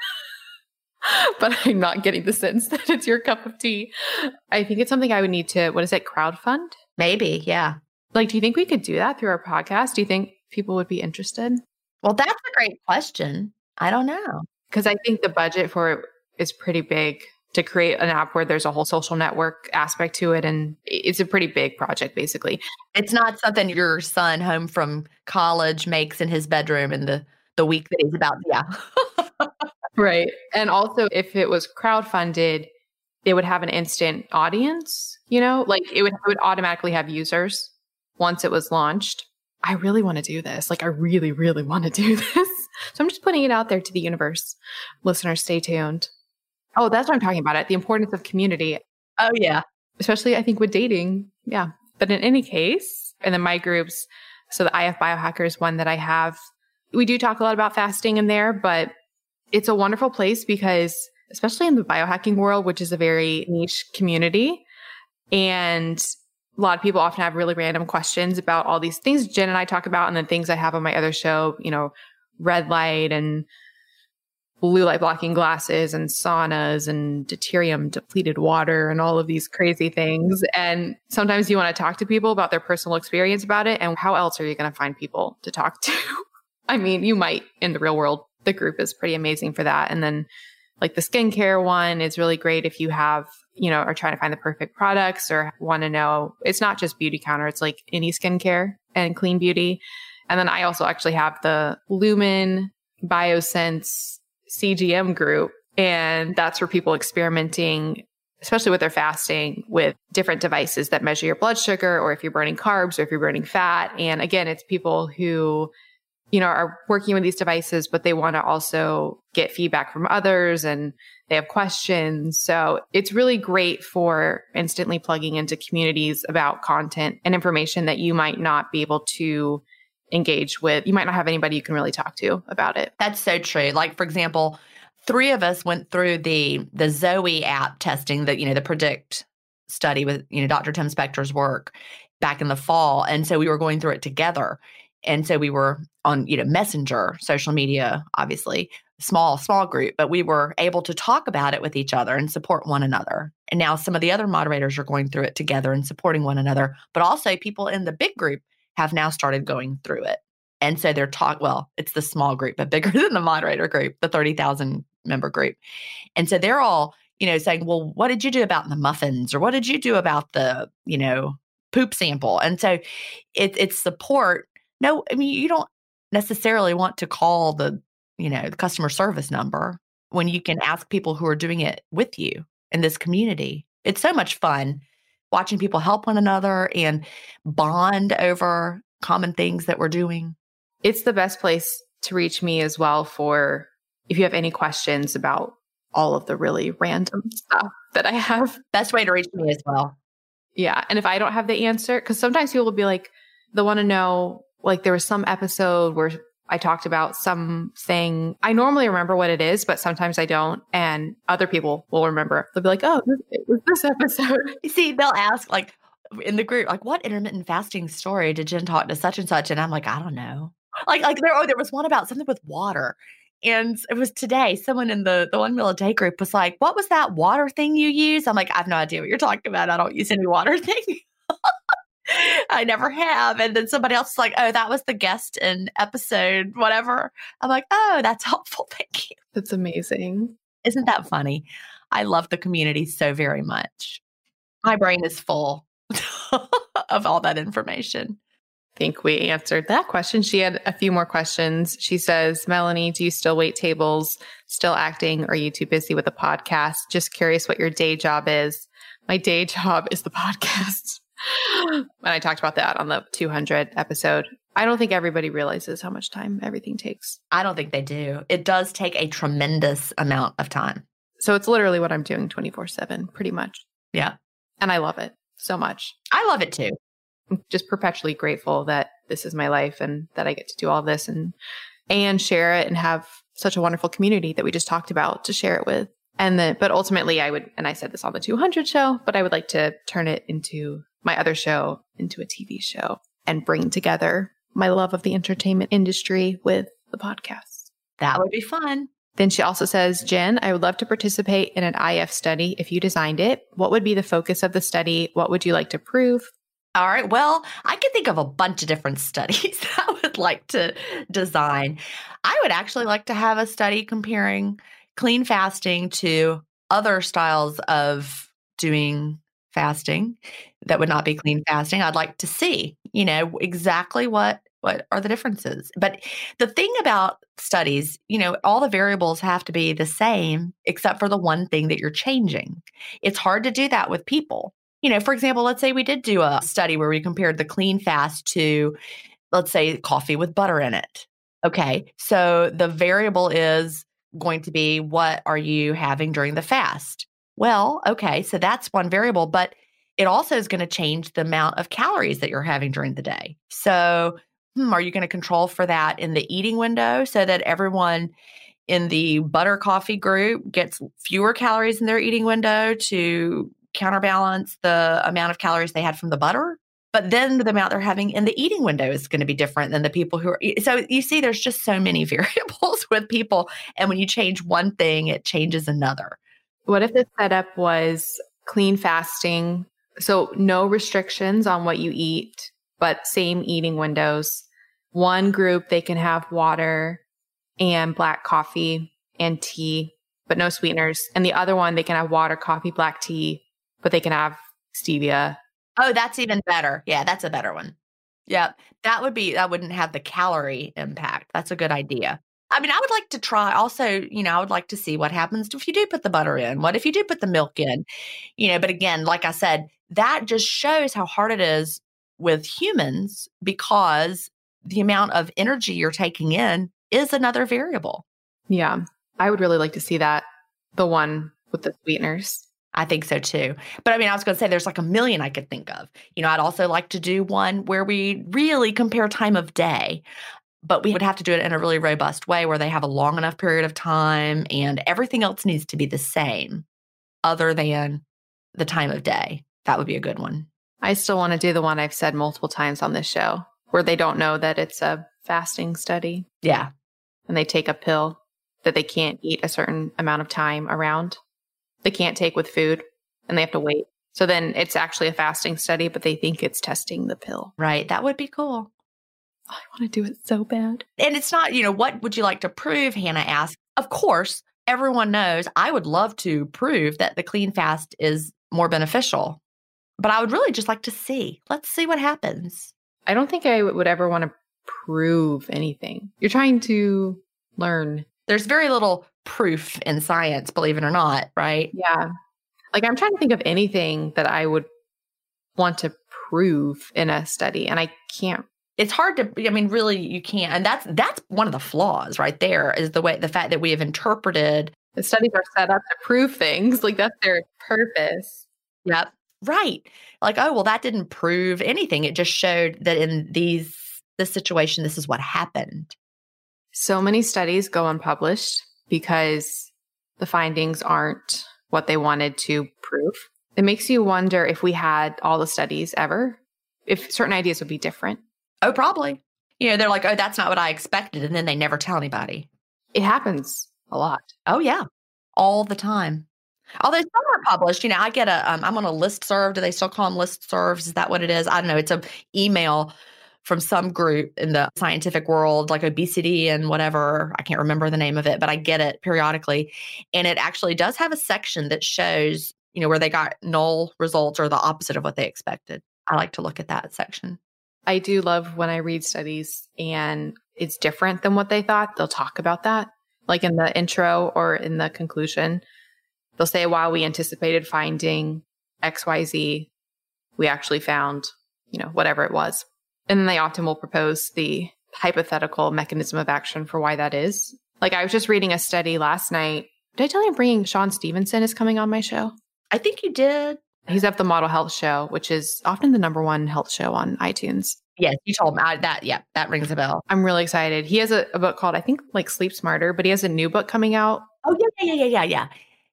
But I'm not getting the sense that it's your cup of tea. I think it's something I would need to, crowdfund? Maybe, yeah. Like, do you think we could do that through our podcast? Do you think people would be interested? Well, that's a great question. I don't know. Because I think the budget for it is pretty big to create an app where there's a whole social network aspect to it. And it's a pretty big project, basically. It's not something your son home from college makes in his bedroom in the week that he's about. Yeah. Right. And also, if it was crowdfunded, it would have an instant audience, like it would automatically have users once it was launched. I really want to do this. Like, I really, really want to do this. So I'm just putting it out there to the universe. Listeners, stay tuned. Oh, that's what I'm talking about. The importance of community. Oh, yeah. Especially, I think, with dating. Yeah. But in any case, and then my groups, so the IF Biohackers one that I have, we do talk a lot about fasting in there, but it's a wonderful place because, especially in the biohacking world, which is a very niche community, And a lot of people often have really random questions about all these things Jen and I talk about, and then things I have on my other show, red light and blue light blocking glasses and saunas and deuterium depleted water and all of these crazy things. And sometimes you want to talk to people about their personal experience about it. And how else are you going to find people to talk to? I mean, you might in the real world. The group is pretty amazing for that. And then like the skincare one is really great if you have, are trying to find the perfect products or want to know. It's not just Beautycounter. It's like any skincare and clean beauty. And then I also actually have the Lumen Biosense CGM group. And that's for people experimenting, especially with their fasting, with different devices that measure your blood sugar, or if you're burning carbs or if you're burning fat. And again, it's people who, are working with these devices, but they want to also get feedback from others and they have questions. So it's really great for instantly plugging into communities about content and information that you might not be able to engage with. You might not have anybody you can really talk to about it. That's so true. Like, for example, 3 of us went through the Zoe app testing, the PREDICT study with, Dr. Tim Spector's work back in the fall. And so we were going through it together. And so we were on, Messenger, social media, obviously, small group, but we were able to talk about it with each other and support one another. And now some of the other moderators are going through it together and supporting one another, but also people in the big group have now started going through it. And so they're it's the small group, but bigger than the moderator group, the 30,000 member group. And so they're all, saying, well, what did you do about the muffins? Or what did you do about the, poop sample? And so it's support. No, I mean, you don't necessarily want to call the customer service number when you can ask people who are doing it with you in this community. It's so much fun watching people help one another and bond over common things that we're doing. It's the best place to reach me as well for if you have any questions about all of the really random stuff that I have. Best way to reach me as well. Yeah. And if I don't have the answer, because sometimes people will be like, they want to know, like there was some episode where I talked about something. I normally remember what it is, but sometimes I don't. And other people will remember. They'll be like, oh, it was this episode. You see, they'll ask like in the group, like, what intermittent fasting story did Jen talk to such and such? And I'm like, I don't know. Like there was one about something with water. And it was today, someone in the 1 meal a day group was like, what was that water thing you use? I'm like, I have no idea what you're talking about. I don't use any water thing. I never have. And then somebody else is like, oh, that was the guest in episode, whatever. I'm like, oh, that's helpful. Thank you. That's amazing. Isn't that funny? I love the community so very much. My brain is full of all that information. I think we answered that question. She had a few more questions. She says, Melanie, do you still wait tables, still acting, or are you too busy with the podcast? Just curious what your day job is. My day job is the podcast. And I talked about that on the 200 episode. I don't think everybody realizes how much time everything takes. I don't think they do. It does take a tremendous amount of time. So it's literally what I'm doing 24/7, pretty much. Yeah. And I love it so much. I love it too. I'm just perpetually grateful that this is my life and that I get to do all this and share it and have such a wonderful community that we just talked about to share it with. But ultimately I would, and I said this on the 200 show, but I would like to turn it into my other show into a TV show and bring together my love of the entertainment industry with the podcast. That would be fun. Then she also says, Jen, I would love to participate in an IF study if you designed it. What would be the focus of the study? What would you like to prove? All right. Well, I can think of a bunch of different studies I would like to design. I would actually like to have a study comparing clean fasting to other styles of doing fasting that would not be clean fasting. I'd like to see, exactly what are the differences. But the thing about studies, all the variables have to be the same except for the one thing that you're changing. It's hard to do that with people. For example, let's say we did do a study where we compared the clean fast to, let's say, coffee with butter in it. Okay, so the variable is going to be, what are you having during the fast? Well, okay, so that's one variable, but it also is going to change the amount of calories that you're having during the day. So, are you going to control for that in the eating window so that everyone in the butter coffee group gets fewer calories in their eating window to counterbalance the amount of calories they had from the butter. But then the amount they're having in the eating window is going to be different than the people who are. So you see, there's just so many variables with people. And when you change one thing, it changes another. What if the setup was clean fasting? So no restrictions on what you eat, but same eating windows. One group, they can have water and black coffee and tea, but no sweeteners. And the other one, they can have water, coffee, black tea, but they can have stevia. Oh, that's even better. Yeah, that's a better one. Yeah, that wouldn't have the calorie impact. That's a good idea. I mean, I would like to try also, I would like to see what happens if you do put the butter in. What if you do put the milk in? But again, like I said, that just shows how hard it is with humans because the amount of energy you're taking in is another variable. Yeah, I would really like to see that, the one with the sweeteners. I think so too. But I mean, I was going to say there's like a million I could think of. I'd also like to do one where we really compare time of day, but we would have to do it in a really robust way where they have a long enough period of time and everything else needs to be the same other than the time of day. That would be a good one. I still want to do the one I've said multiple times on this show where they don't know that it's a fasting study. Yeah. And they take a pill that they can't eat a certain amount of time around. They can't take with food and they have to wait. So then it's actually a fasting study, but they think it's testing the pill. Right. That would be cool. I want to do it so bad. And it's not, what would you like to prove? Hannah asked. Of course, everyone knows I would love to prove that the clean fast is more beneficial, but I would really just like to see. Let's see what happens. I don't think I would ever want to prove anything. You're trying to learn. There's very little proof in science, believe it or not, right? Yeah. Like I'm trying to think of anything that I would want to prove in a study, and I can't. It's hard to, really you can't. And that's one of the flaws right there is the fact that we have interpreted. The studies are set up to prove things. Like that's their purpose. Yep. Right. Like, oh, well, that didn't prove anything. It just showed that in this situation, this is what happened. So many studies go unpublished because the findings aren't what they wanted to prove. It makes you wonder if we had all the studies ever, if certain ideas would be different. Oh, probably. They're like, oh, that's not what I expected. And then they never tell anybody. It happens a lot. Oh, yeah. All the time. Although some are published, I get I'm on a listserv. Do they still call them listservs? Is that what it is? I don't know. It's an email from some group in the scientific world, like obesity and whatever. I can't remember the name of it, but I get it periodically. And it actually does have a section that shows, where they got null results or the opposite of what they expected. I like to look at that section. I do love when I read studies and it's different than what they thought. They'll talk about that, like in the intro or in the conclusion. They'll say, while we anticipated finding XYZ, we actually found, whatever it was. And then they often will propose the hypothetical mechanism of action for why that is. Like I was just reading a study last night. Did I tell you I'm bringing Sean Stevenson is coming on my show? I think you did. He's of the Model Health Show, which is often the #1 health show on iTunes. Yes, you told me that. Yeah, that rings a bell. I'm really excited. He has a book called, I think, like Sleep Smarter, but he has a new book coming out. Oh, yeah.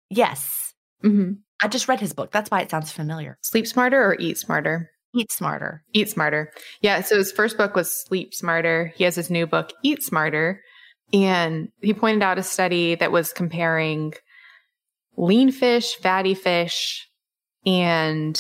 Yes. Mm-hmm. I just read his book. That's why it sounds familiar. Sleep Smarter or Eat Smarter? Eat Smarter. Eat Smarter. Yeah. So his first book was Sleep Smarter. He has his new book, Eat Smarter. And he pointed out a study that was comparing lean fish, fatty fish, and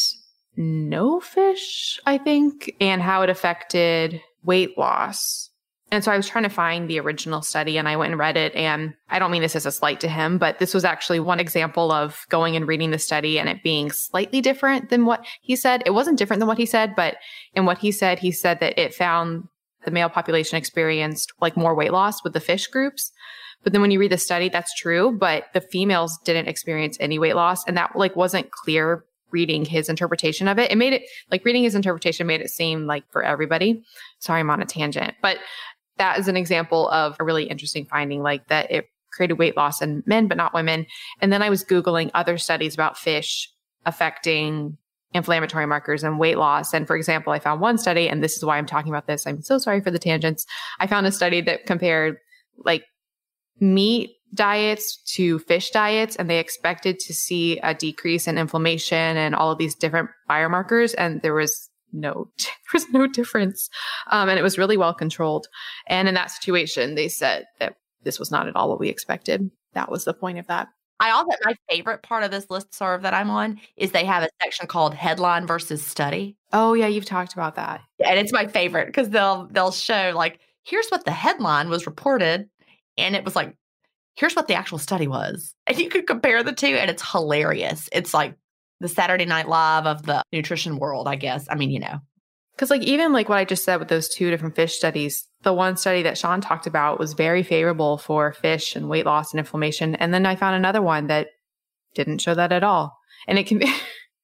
no fish, I think, and how it affected weight loss. And so I was trying to find the original study and I went and read it. And I don't mean this as a slight to him, but this was actually one example of going and reading the study and it being slightly different than what he said. It wasn't different than what he said, but in what he said that it found the male population experienced like more weight loss with the fish groups. But then when you read the study, that's true, but the females didn't experience any weight loss. And that like wasn't clear reading his interpretation of it. It made it like reading his interpretation made it seem like for everybody. Sorry, I'm on a tangent, but that is an example of a really interesting finding, like that it created weight loss in men, but not women. And then I was Googling other studies about fish affecting inflammatory markers and weight loss. And for example, I found one study, and this is why I'm talking about this. I'm so sorry for the tangents. I found a study that compared like meat diets to fish diets, and they expected to see a decrease in inflammation and all of these different biomarkers. And there was no difference. And it was really well controlled. And in that situation, they said that this was not at all what we expected. That was the point of that. My favorite part of this listserv that I'm on is they have a section called headline versus study. Oh yeah, you've talked about that. And it's my favorite because they'll show like, here's what the headline was reported. And it was like, here's what the actual study was. And you could compare the two and it's hilarious. It's like the Saturday Night Live of the nutrition world, I guess. I mean, you know. Because like even like what I just said with those two different fish studies, the one study that Sean talked about was very favorable for fish and weight loss and inflammation. And then I found another one that didn't show that at all. And it can be,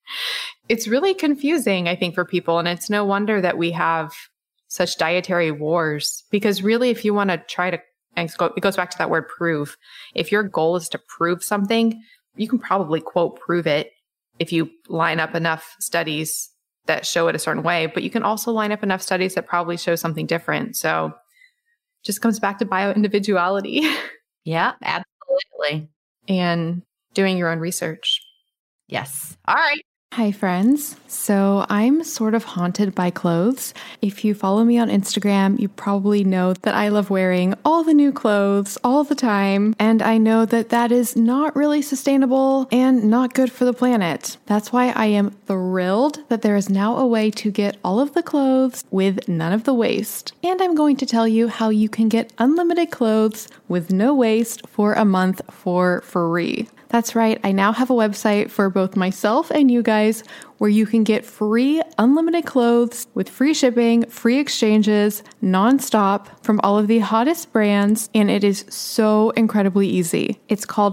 it's really confusing, I think, for people. And it's no wonder that we have such dietary wars, because really, if you want to try to, and it goes back to that word prove. If your goal is to prove something, you can probably quote prove it if you line up enough studies that show it a certain way, but you can also line up enough studies that probably show something different. So it just comes back to bio-individuality. Yeah, absolutely. And doing your own research. Yes. All right. Hi, friends. So I'm sort of haunted by clothes. If you follow me on Instagram, you probably know that I love wearing all the new clothes all the time. And I know that that is not really sustainable and not good for the planet. That's why I am thrilled that there is now a way to get all of the clothes with none of the waste. And I'm going to tell you how you can get unlimited clothes with no waste for a month for free. That's right, I now have a website for both myself and you guys where you can get free unlimited clothes with free shipping, free exchanges, nonstop from all of the hottest brands, and it is so incredibly easy. It's called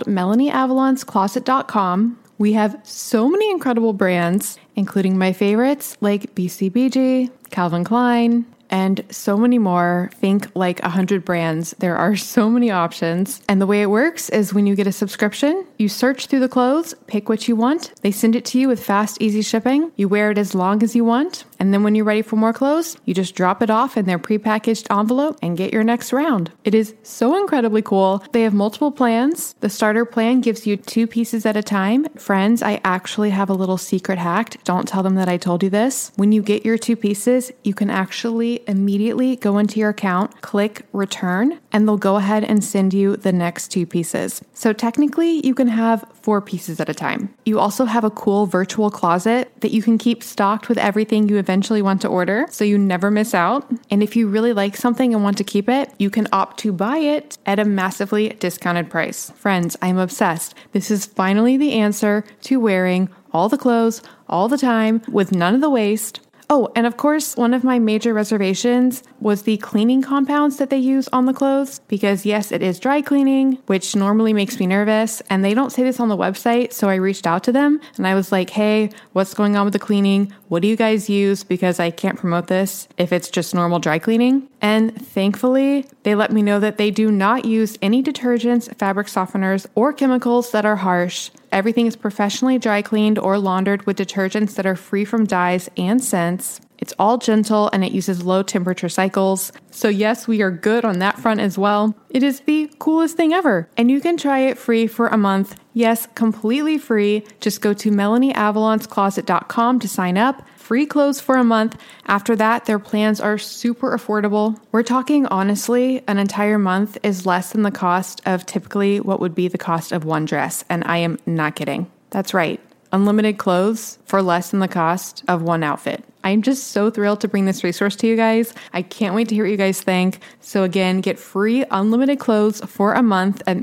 MelanieAvalonsCloset.com. We have so many incredible brands, including my favorites like BCBG, Calvin Klein, and so many more. Think like 100 brands. There are so many options. And the way it works is when you get a subscription, you search through the clothes, pick what you want. They send it to you with fast, easy shipping. You wear it as long as you want. And then when you're ready for more clothes, you just drop it off in their prepackaged envelope and get your next round. It is so incredibly cool. They have multiple plans. The starter plan gives you 2 pieces at a time. Friends, I actually have a little secret hack. Don't tell them that I told you this. When you get your 2 pieces, you can actually immediately go into your account, click return, and they'll go ahead and send you the next 2 pieces. So technically, you can have 4 pieces at a time. You also have a cool virtual closet that you can keep stocked with everything you eventually want to order, so you never miss out. And if you really like something and want to keep it, you can opt to buy it at a massively discounted price. Friends, I'm obsessed. This is finally the answer to wearing all the clothes all the time with none of the waste. Oh, and of course, one of my major reservations was the cleaning compounds that they use on the clothes, because yes, it is dry cleaning, which normally makes me nervous, and they don't say this on the website, so I reached out to them, and I was like, hey, what's going on with the cleaning? What do you guys use? Because I can't promote this if it's just normal dry cleaning. And thankfully, they let me know that they do not use any detergents, fabric softeners, or chemicals that are harsh. Everything is professionally dry cleaned or laundered with detergents that are free from dyes and scents. It's all gentle and it uses low temperature cycles. So yes, we are good on that front as well. It is the coolest thing ever. And you can try it free for a month. Yes, completely free. Just go to MelanieAvalonsCloset.com to sign up. Free clothes for a month. After that, their plans are super affordable. We're talking honestly, an entire month is less than the cost of typically what would be the cost of one dress. And I am not kidding. That's right. Unlimited clothes for less than the cost of one outfit. I'm just so thrilled to bring this resource to you guys. I can't wait to hear what you guys think. So again, get free unlimited clothes for a month at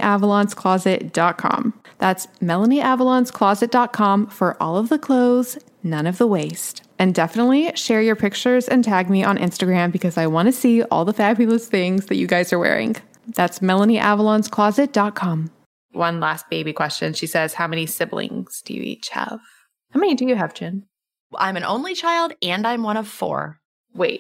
MelanieAvalonsCloset.com. That's MelanieAvalonsCloset.com for all of the clothes, none of the waste. And definitely share your pictures and tag me on Instagram because I want to see all the fabulous things that you guys are wearing. That's MelanieAvalonsCloset.com. One last baby question. She says, how many siblings do you each have? How many do you have, Jen? I'm an only child and I'm one of 4. Wait.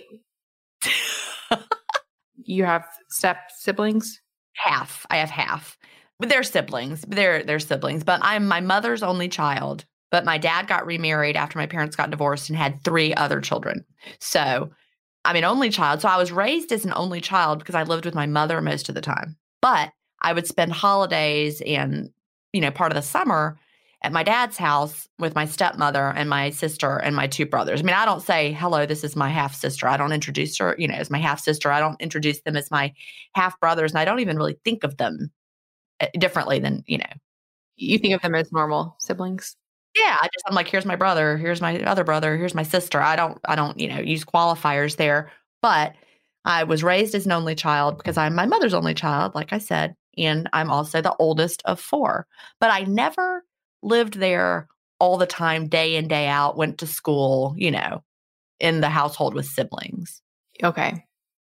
You have step siblings? Half. I have half. But they're siblings. They're siblings. But I'm my mother's only child. But my dad got remarried after my parents got divorced and had 3 other children. So I'm an only child. So I was raised as an only child because I lived with my mother most of the time. But I would spend holidays and, part of the summer at my dad's house with my stepmother and my sister and my 2 brothers. I mean, I don't say, hello, this is my half sister. I don't introduce her, as my half sister. I don't introduce them as my half brothers. And I don't even really think of them differently than. You think of them as normal siblings? Yeah. I'm like, here's my brother. Here's my other brother. Here's my sister. I don't, use qualifiers there. But I was raised as an only child because I'm my mother's only child, like I said. And I'm also the oldest of 4. But I never lived there all the time, day in, day out, went to school, in the household with siblings. Okay.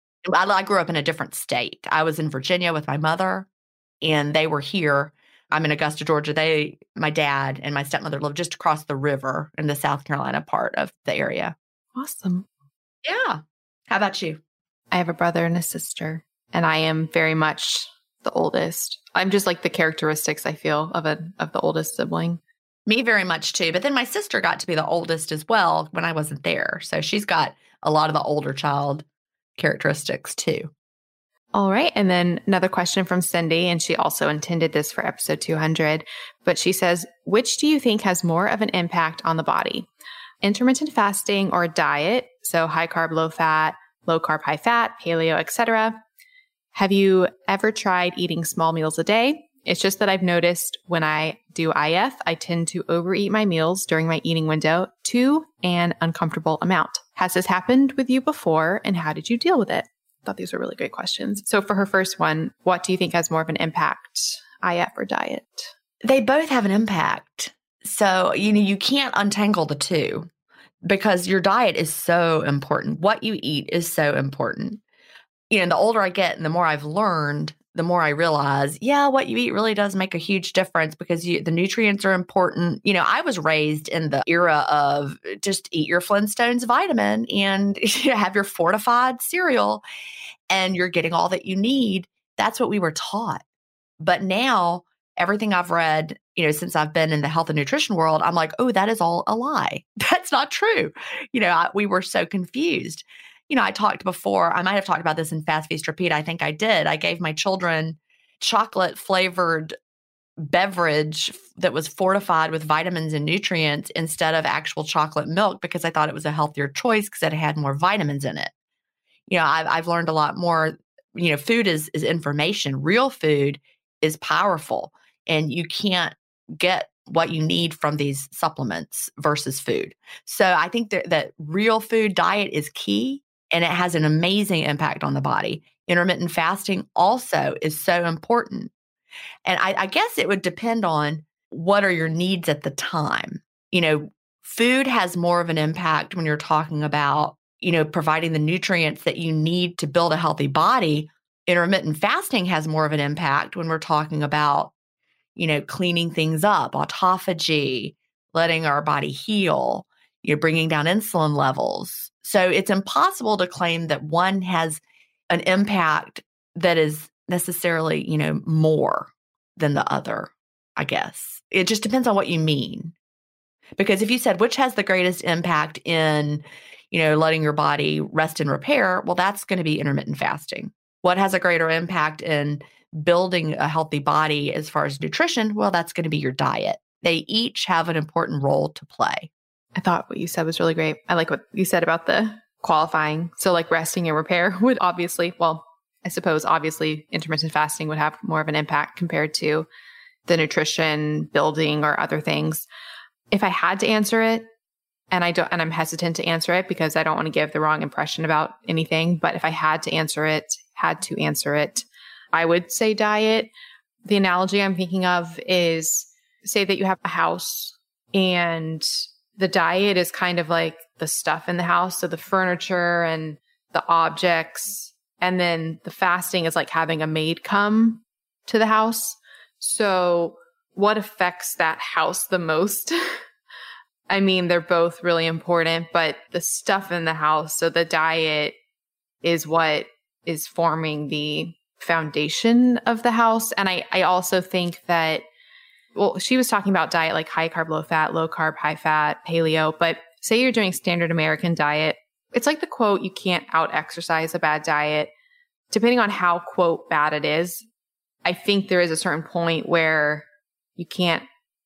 I grew up in a different state. I was in Virginia with my mother, and they were here. I'm in Augusta, Georgia. My dad and my stepmother lived just across the river in the South Carolina part of the area. Awesome. Yeah. How about you? I have a brother and a sister, and I am very much the oldest. I'm just like the characteristics I feel of the oldest sibling. Me very much too. But then my sister got to be the oldest as well when I wasn't there. So she's got a lot of the older child characteristics too. All right. And then another question from Cindy, and she also intended this for episode 200, but she says, which do you think has more of an impact on the body? Intermittent fasting or diet? So high carb, low fat, low carb, high fat, paleo, etc. Have you ever tried eating small meals a day? It's just that I've noticed when I do IF, I tend to overeat my meals during my eating window to an uncomfortable amount. Has this happened with you before, and how did you deal with it? I thought these were really great questions. So for her first one, what do you think has more of an impact, IF or diet? They both have an impact. So, you can't untangle the two because your diet is so important. What you eat is so important. The older I get and the more I've learned, the more I realize, what you eat really does make a huge difference because the nutrients are important. I was raised in the era of just eat your Flintstones vitamin and have your fortified cereal and you're getting all that you need. That's what we were taught. But now everything I've read, since I've been in the health and nutrition world, I'm like, oh, that is all a lie. That's not true. We were so confused. I talked before, I might have talked about this in Fast Feast Repeat. I think I did. I gave my children chocolate flavored beverage that was fortified with vitamins and nutrients instead of actual chocolate milk because I thought it was a healthier choice because it had more vitamins in it. I've learned a lot more. Food is information. Real food is powerful, and you can't get what you need from these supplements versus food. So I think that real food diet is key. And it has an amazing impact on the body. Intermittent fasting also is so important. And I guess it would depend on what are your needs at the time. Food has more of an impact when you're talking about, providing the nutrients that you need to build a healthy body. Intermittent fasting has more of an impact when we're talking about, cleaning things up, autophagy, letting our body heal, bringing down insulin levels. So it's impossible to claim that one has an impact that is necessarily, more than the other, I guess. It just depends on what you mean. Because if you said, which has the greatest impact in, letting your body rest and repair, well, that's going to be intermittent fasting. What has a greater impact in building a healthy body as far as nutrition? Well, that's going to be your diet. They each have an important role to play. I thought what you said was really great. I like what you said about the qualifying. So like resting and repair would obviously intermittent fasting would have more of an impact compared to the nutrition building or other things. If I had to answer it, and I'm hesitant to answer it because I don't want to give the wrong impression about anything, but if I had to answer it, I would say diet. The analogy I'm thinking of is, say that you have a house and the diet is kind of like the stuff in the house. So the furniture and the objects. And then the fasting is like having a maid come to the house. So what affects that house the most? I mean, they're both really important, but the stuff in the house, so the diet is what is forming the foundation of the house. And I also think that, well, she was talking about diet like high carb, low fat, low carb, high fat, paleo. But say you're doing standard American diet, it's like the quote, you can't out exercise a bad diet. Depending on how, quote, bad it is, I think there is a certain point where you can't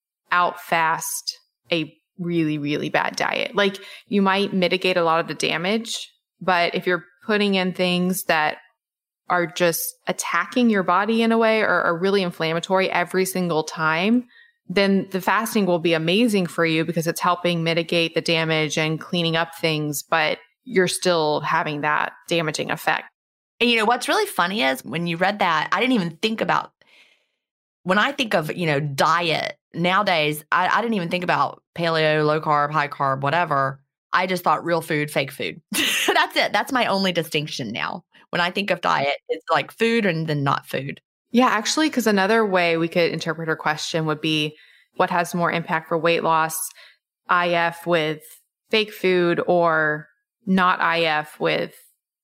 outfast a really, really bad diet. Like you might mitigate a lot of the damage, but if you're putting in things that are just attacking your body in a way or are really inflammatory every single time, then the fasting will be amazing for you because it's helping mitigate the damage and cleaning up things, but you're still having that damaging effect. And you know, what's really funny is when you read that, I didn't even think about, when I think of, diet nowadays, I didn't even think about paleo, low carb, high carb, whatever. I just thought real food, fake food. That's it. That's my only distinction now. When I think of diet, it's like food and then not food. Yeah, actually, because another way we could interpret her question would be what has more impact for weight loss, IF with fake food or not IF with,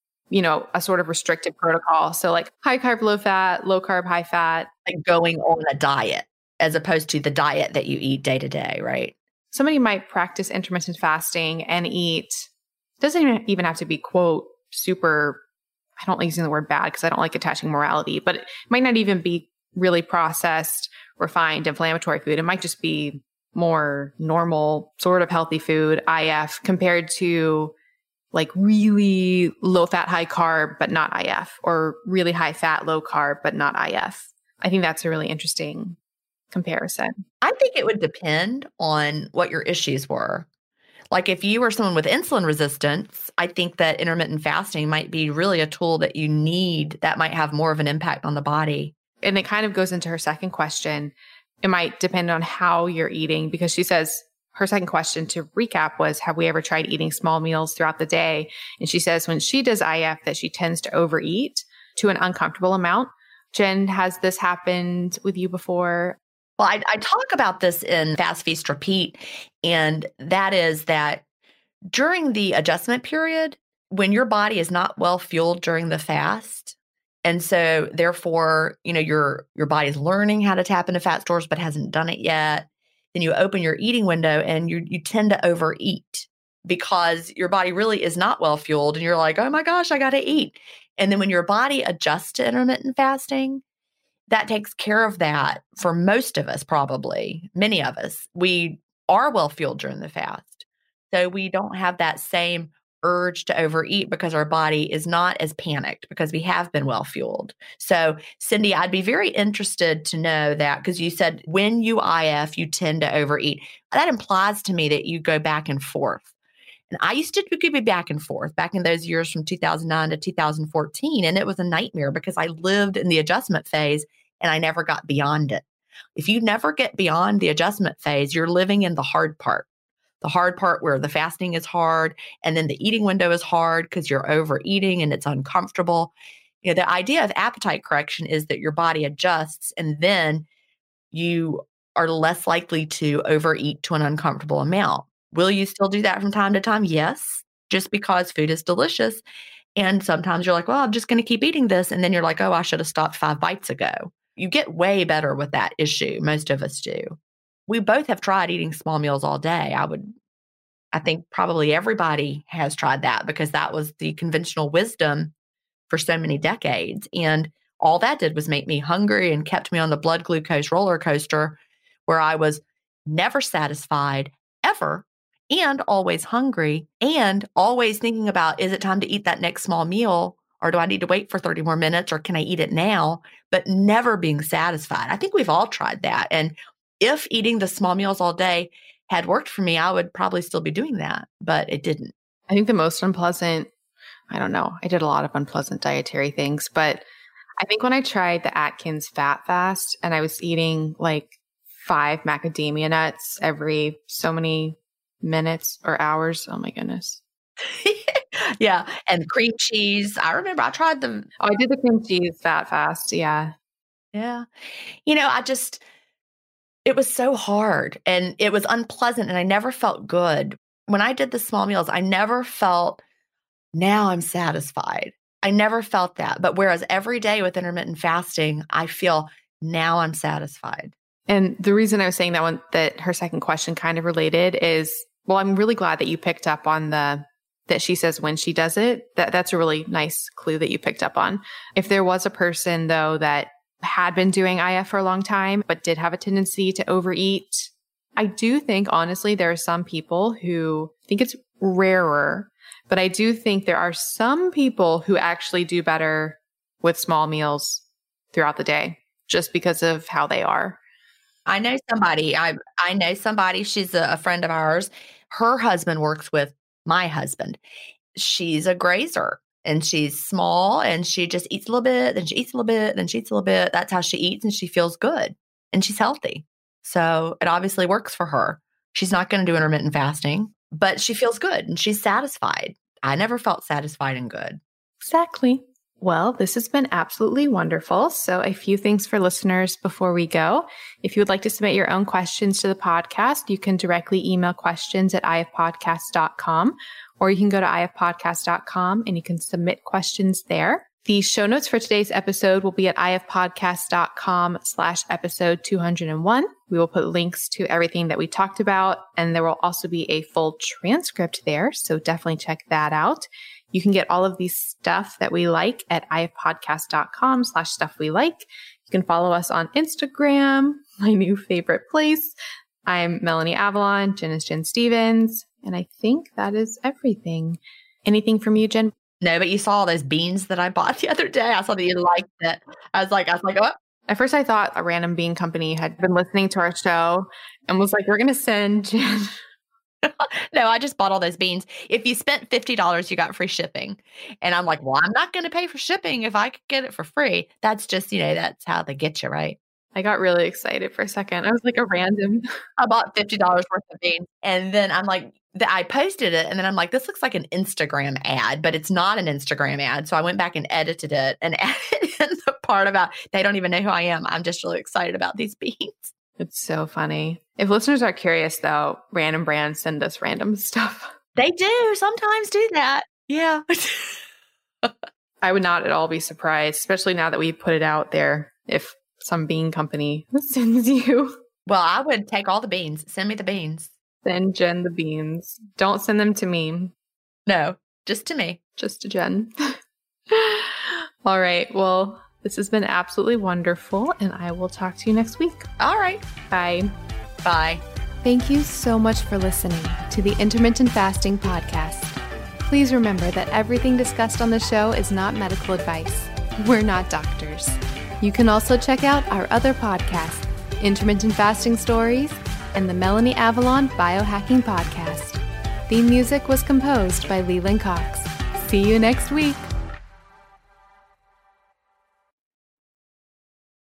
a sort of restricted protocol. So like high carb, low fat, low carb, high fat. Like going on a diet as opposed to the diet that you eat day to day, right? Somebody might practice intermittent fasting and eat, doesn't even have to be, quote, super, I don't like using the word bad because I don't like attaching morality, but it might not even be really processed, refined, inflammatory food. It might just be more normal, sort of healthy food, IF, compared to like really low fat, high carb, but not IF, or really high fat, low carb, but not IF. I think that's a really interesting comparison. I think it would depend on what your issues were. Like if you were someone with insulin resistance, I think that intermittent fasting might be really a tool that you need that might have more of an impact on the body. And it kind of goes into her second question. It might depend on how you're eating, because she says her second question, to recap, was, have we ever tried eating small meals throughout the day? And she says when she does IF that she tends to overeat to an uncomfortable amount. Jen, has this happened with you before? Well, I talk about this in Fast, Feast, Repeat, and that is that during the adjustment period, when your body is not well fueled during the fast, and so therefore, your body is learning how to tap into fat stores but hasn't done it yet, then you open your eating window and you tend to overeat because your body really is not well fueled, and you're like, oh my gosh, I got to eat. And then when your body adjusts to intermittent fasting, that takes care of that for most of us, probably. Many of us, we are well fueled during the fast. So we don't have that same urge to overeat because our body is not as panicked because we have been well fueled. So Cindy, I'd be very interested to know that, because you said when you IF, you tend to overeat. That implies to me that you go back and forth. And I used to be back and forth back in those years from 2009 to 2014. And it was a nightmare because I lived in the adjustment phase and I never got beyond it. If you never get beyond the adjustment phase, you're living in the hard part where the fasting is hard and then the eating window is hard because you're overeating and it's uncomfortable. The idea of appetite correction is that your body adjusts and then you are less likely to overeat to an uncomfortable amount. Will you still do that from time to time? Yes, just because food is delicious. And sometimes you're like, well, I'm just going to keep eating this. And then you're like, oh, I should have stopped 5 bites ago. You get way better with that issue. Most of us do. We both have tried eating small meals all day. I think probably everybody has tried that because that was the conventional wisdom for so many decades. And all that did was make me hungry and kept me on the blood glucose roller coaster where I was never satisfied ever, and always hungry, and always thinking about, is it time to eat that next small meal? Or do I need to wait for 30 more minutes? Or can I eat it now? But never being satisfied. I think we've all tried that. And if eating the small meals all day had worked for me, I would probably still be doing that, but it didn't. I think the most unpleasant, I don't know, I did a lot of unpleasant dietary things, but I think when I tried the Atkins fat fast and I was eating like 5 macadamia nuts every so many minutes or hours. Oh my goodness. Yeah. And cream cheese. I remember I tried them. Oh, I did the cream cheese fat fast. Yeah. Yeah. It was so hard and it was unpleasant and I never felt good. When I did the small meals, I never felt, now I'm satisfied. I never felt that. But whereas every day with intermittent fasting, I feel, now I'm satisfied. And the reason I was saying that one, that her second question kind of related is, well, I'm really glad that you picked up on that she says when she does it. That's a really nice clue that you picked up on. If there was a person though that had been doing IF for a long time, but did have a tendency to overeat. I do think, honestly, there are some people who think it's rarer, but I do think there are some people who actually do better with small meals throughout the day just because of how they are. I know somebody. I know somebody. She's a friend of ours. Her husband works with my husband. She's a grazer and she's small and she just eats a little bit, then she eats a little bit, then she eats a little bit. That's how she eats and she feels good and she's healthy. So it obviously works for her. She's not going to do intermittent fasting, but she feels good and she's satisfied. I never felt satisfied and good. Exactly. Well, this has been absolutely wonderful. So a few things for listeners before we go. If you would like to submit your own questions to the podcast, you can directly email questions at ifpodcast.com, or you can go to ifpodcast.com and you can submit questions there. The show notes for today's episode will be at ifpodcast.com/episode 201. We will put links to everything that we talked about, and there will also be a full transcript there. So definitely check that out. You can get all of these stuff that we like at ifpodcast.com/stuff we like. You can follow us on Instagram, my new favorite place. I'm Melanie Avalon. Jen is Jen Stevens. And I think that is everything. Anything from you, Jen? No, but you saw all those beans that I bought the other day. I saw that you liked it. I was like, oh. At first I thought a random bean company had been listening to our show and was like, we're going to send Jen. No, I just bought all those beans. If you spent $50, you got free shipping. And I'm like, well, I'm not going to pay for shipping if I could get it for free. That's just, that's how they get you, right? I got really excited for a second. I was like a random. I bought $50 worth of beans. And then I'm like, I posted it. And then I'm like, this looks like an Instagram ad, but it's not an Instagram ad. So I went back and edited it and added in the part about they don't even know who I am. I'm just really excited about these beans. It's so funny. If listeners are curious, though, Random Brands send us random stuff. They do sometimes do that. Yeah. I would not at all be surprised, especially now that we put it out there, if some bean company sends you. Well, I would take all the beans. Send me the beans. Send Jen the beans. Don't send them to me. No, just to me. Just to Jen. All right. Well, this has been absolutely wonderful, and I will talk to you next week. All right. Bye. Bye. Thank you so much for listening to the Intermittent Fasting Podcast. Please remember that everything discussed on the show is not medical advice. We're not doctors. You can also check out our other podcasts, Intermittent Fasting Stories and the Melanie Avalon Biohacking Podcast. Theme music was composed by Leland Cox. See you next week.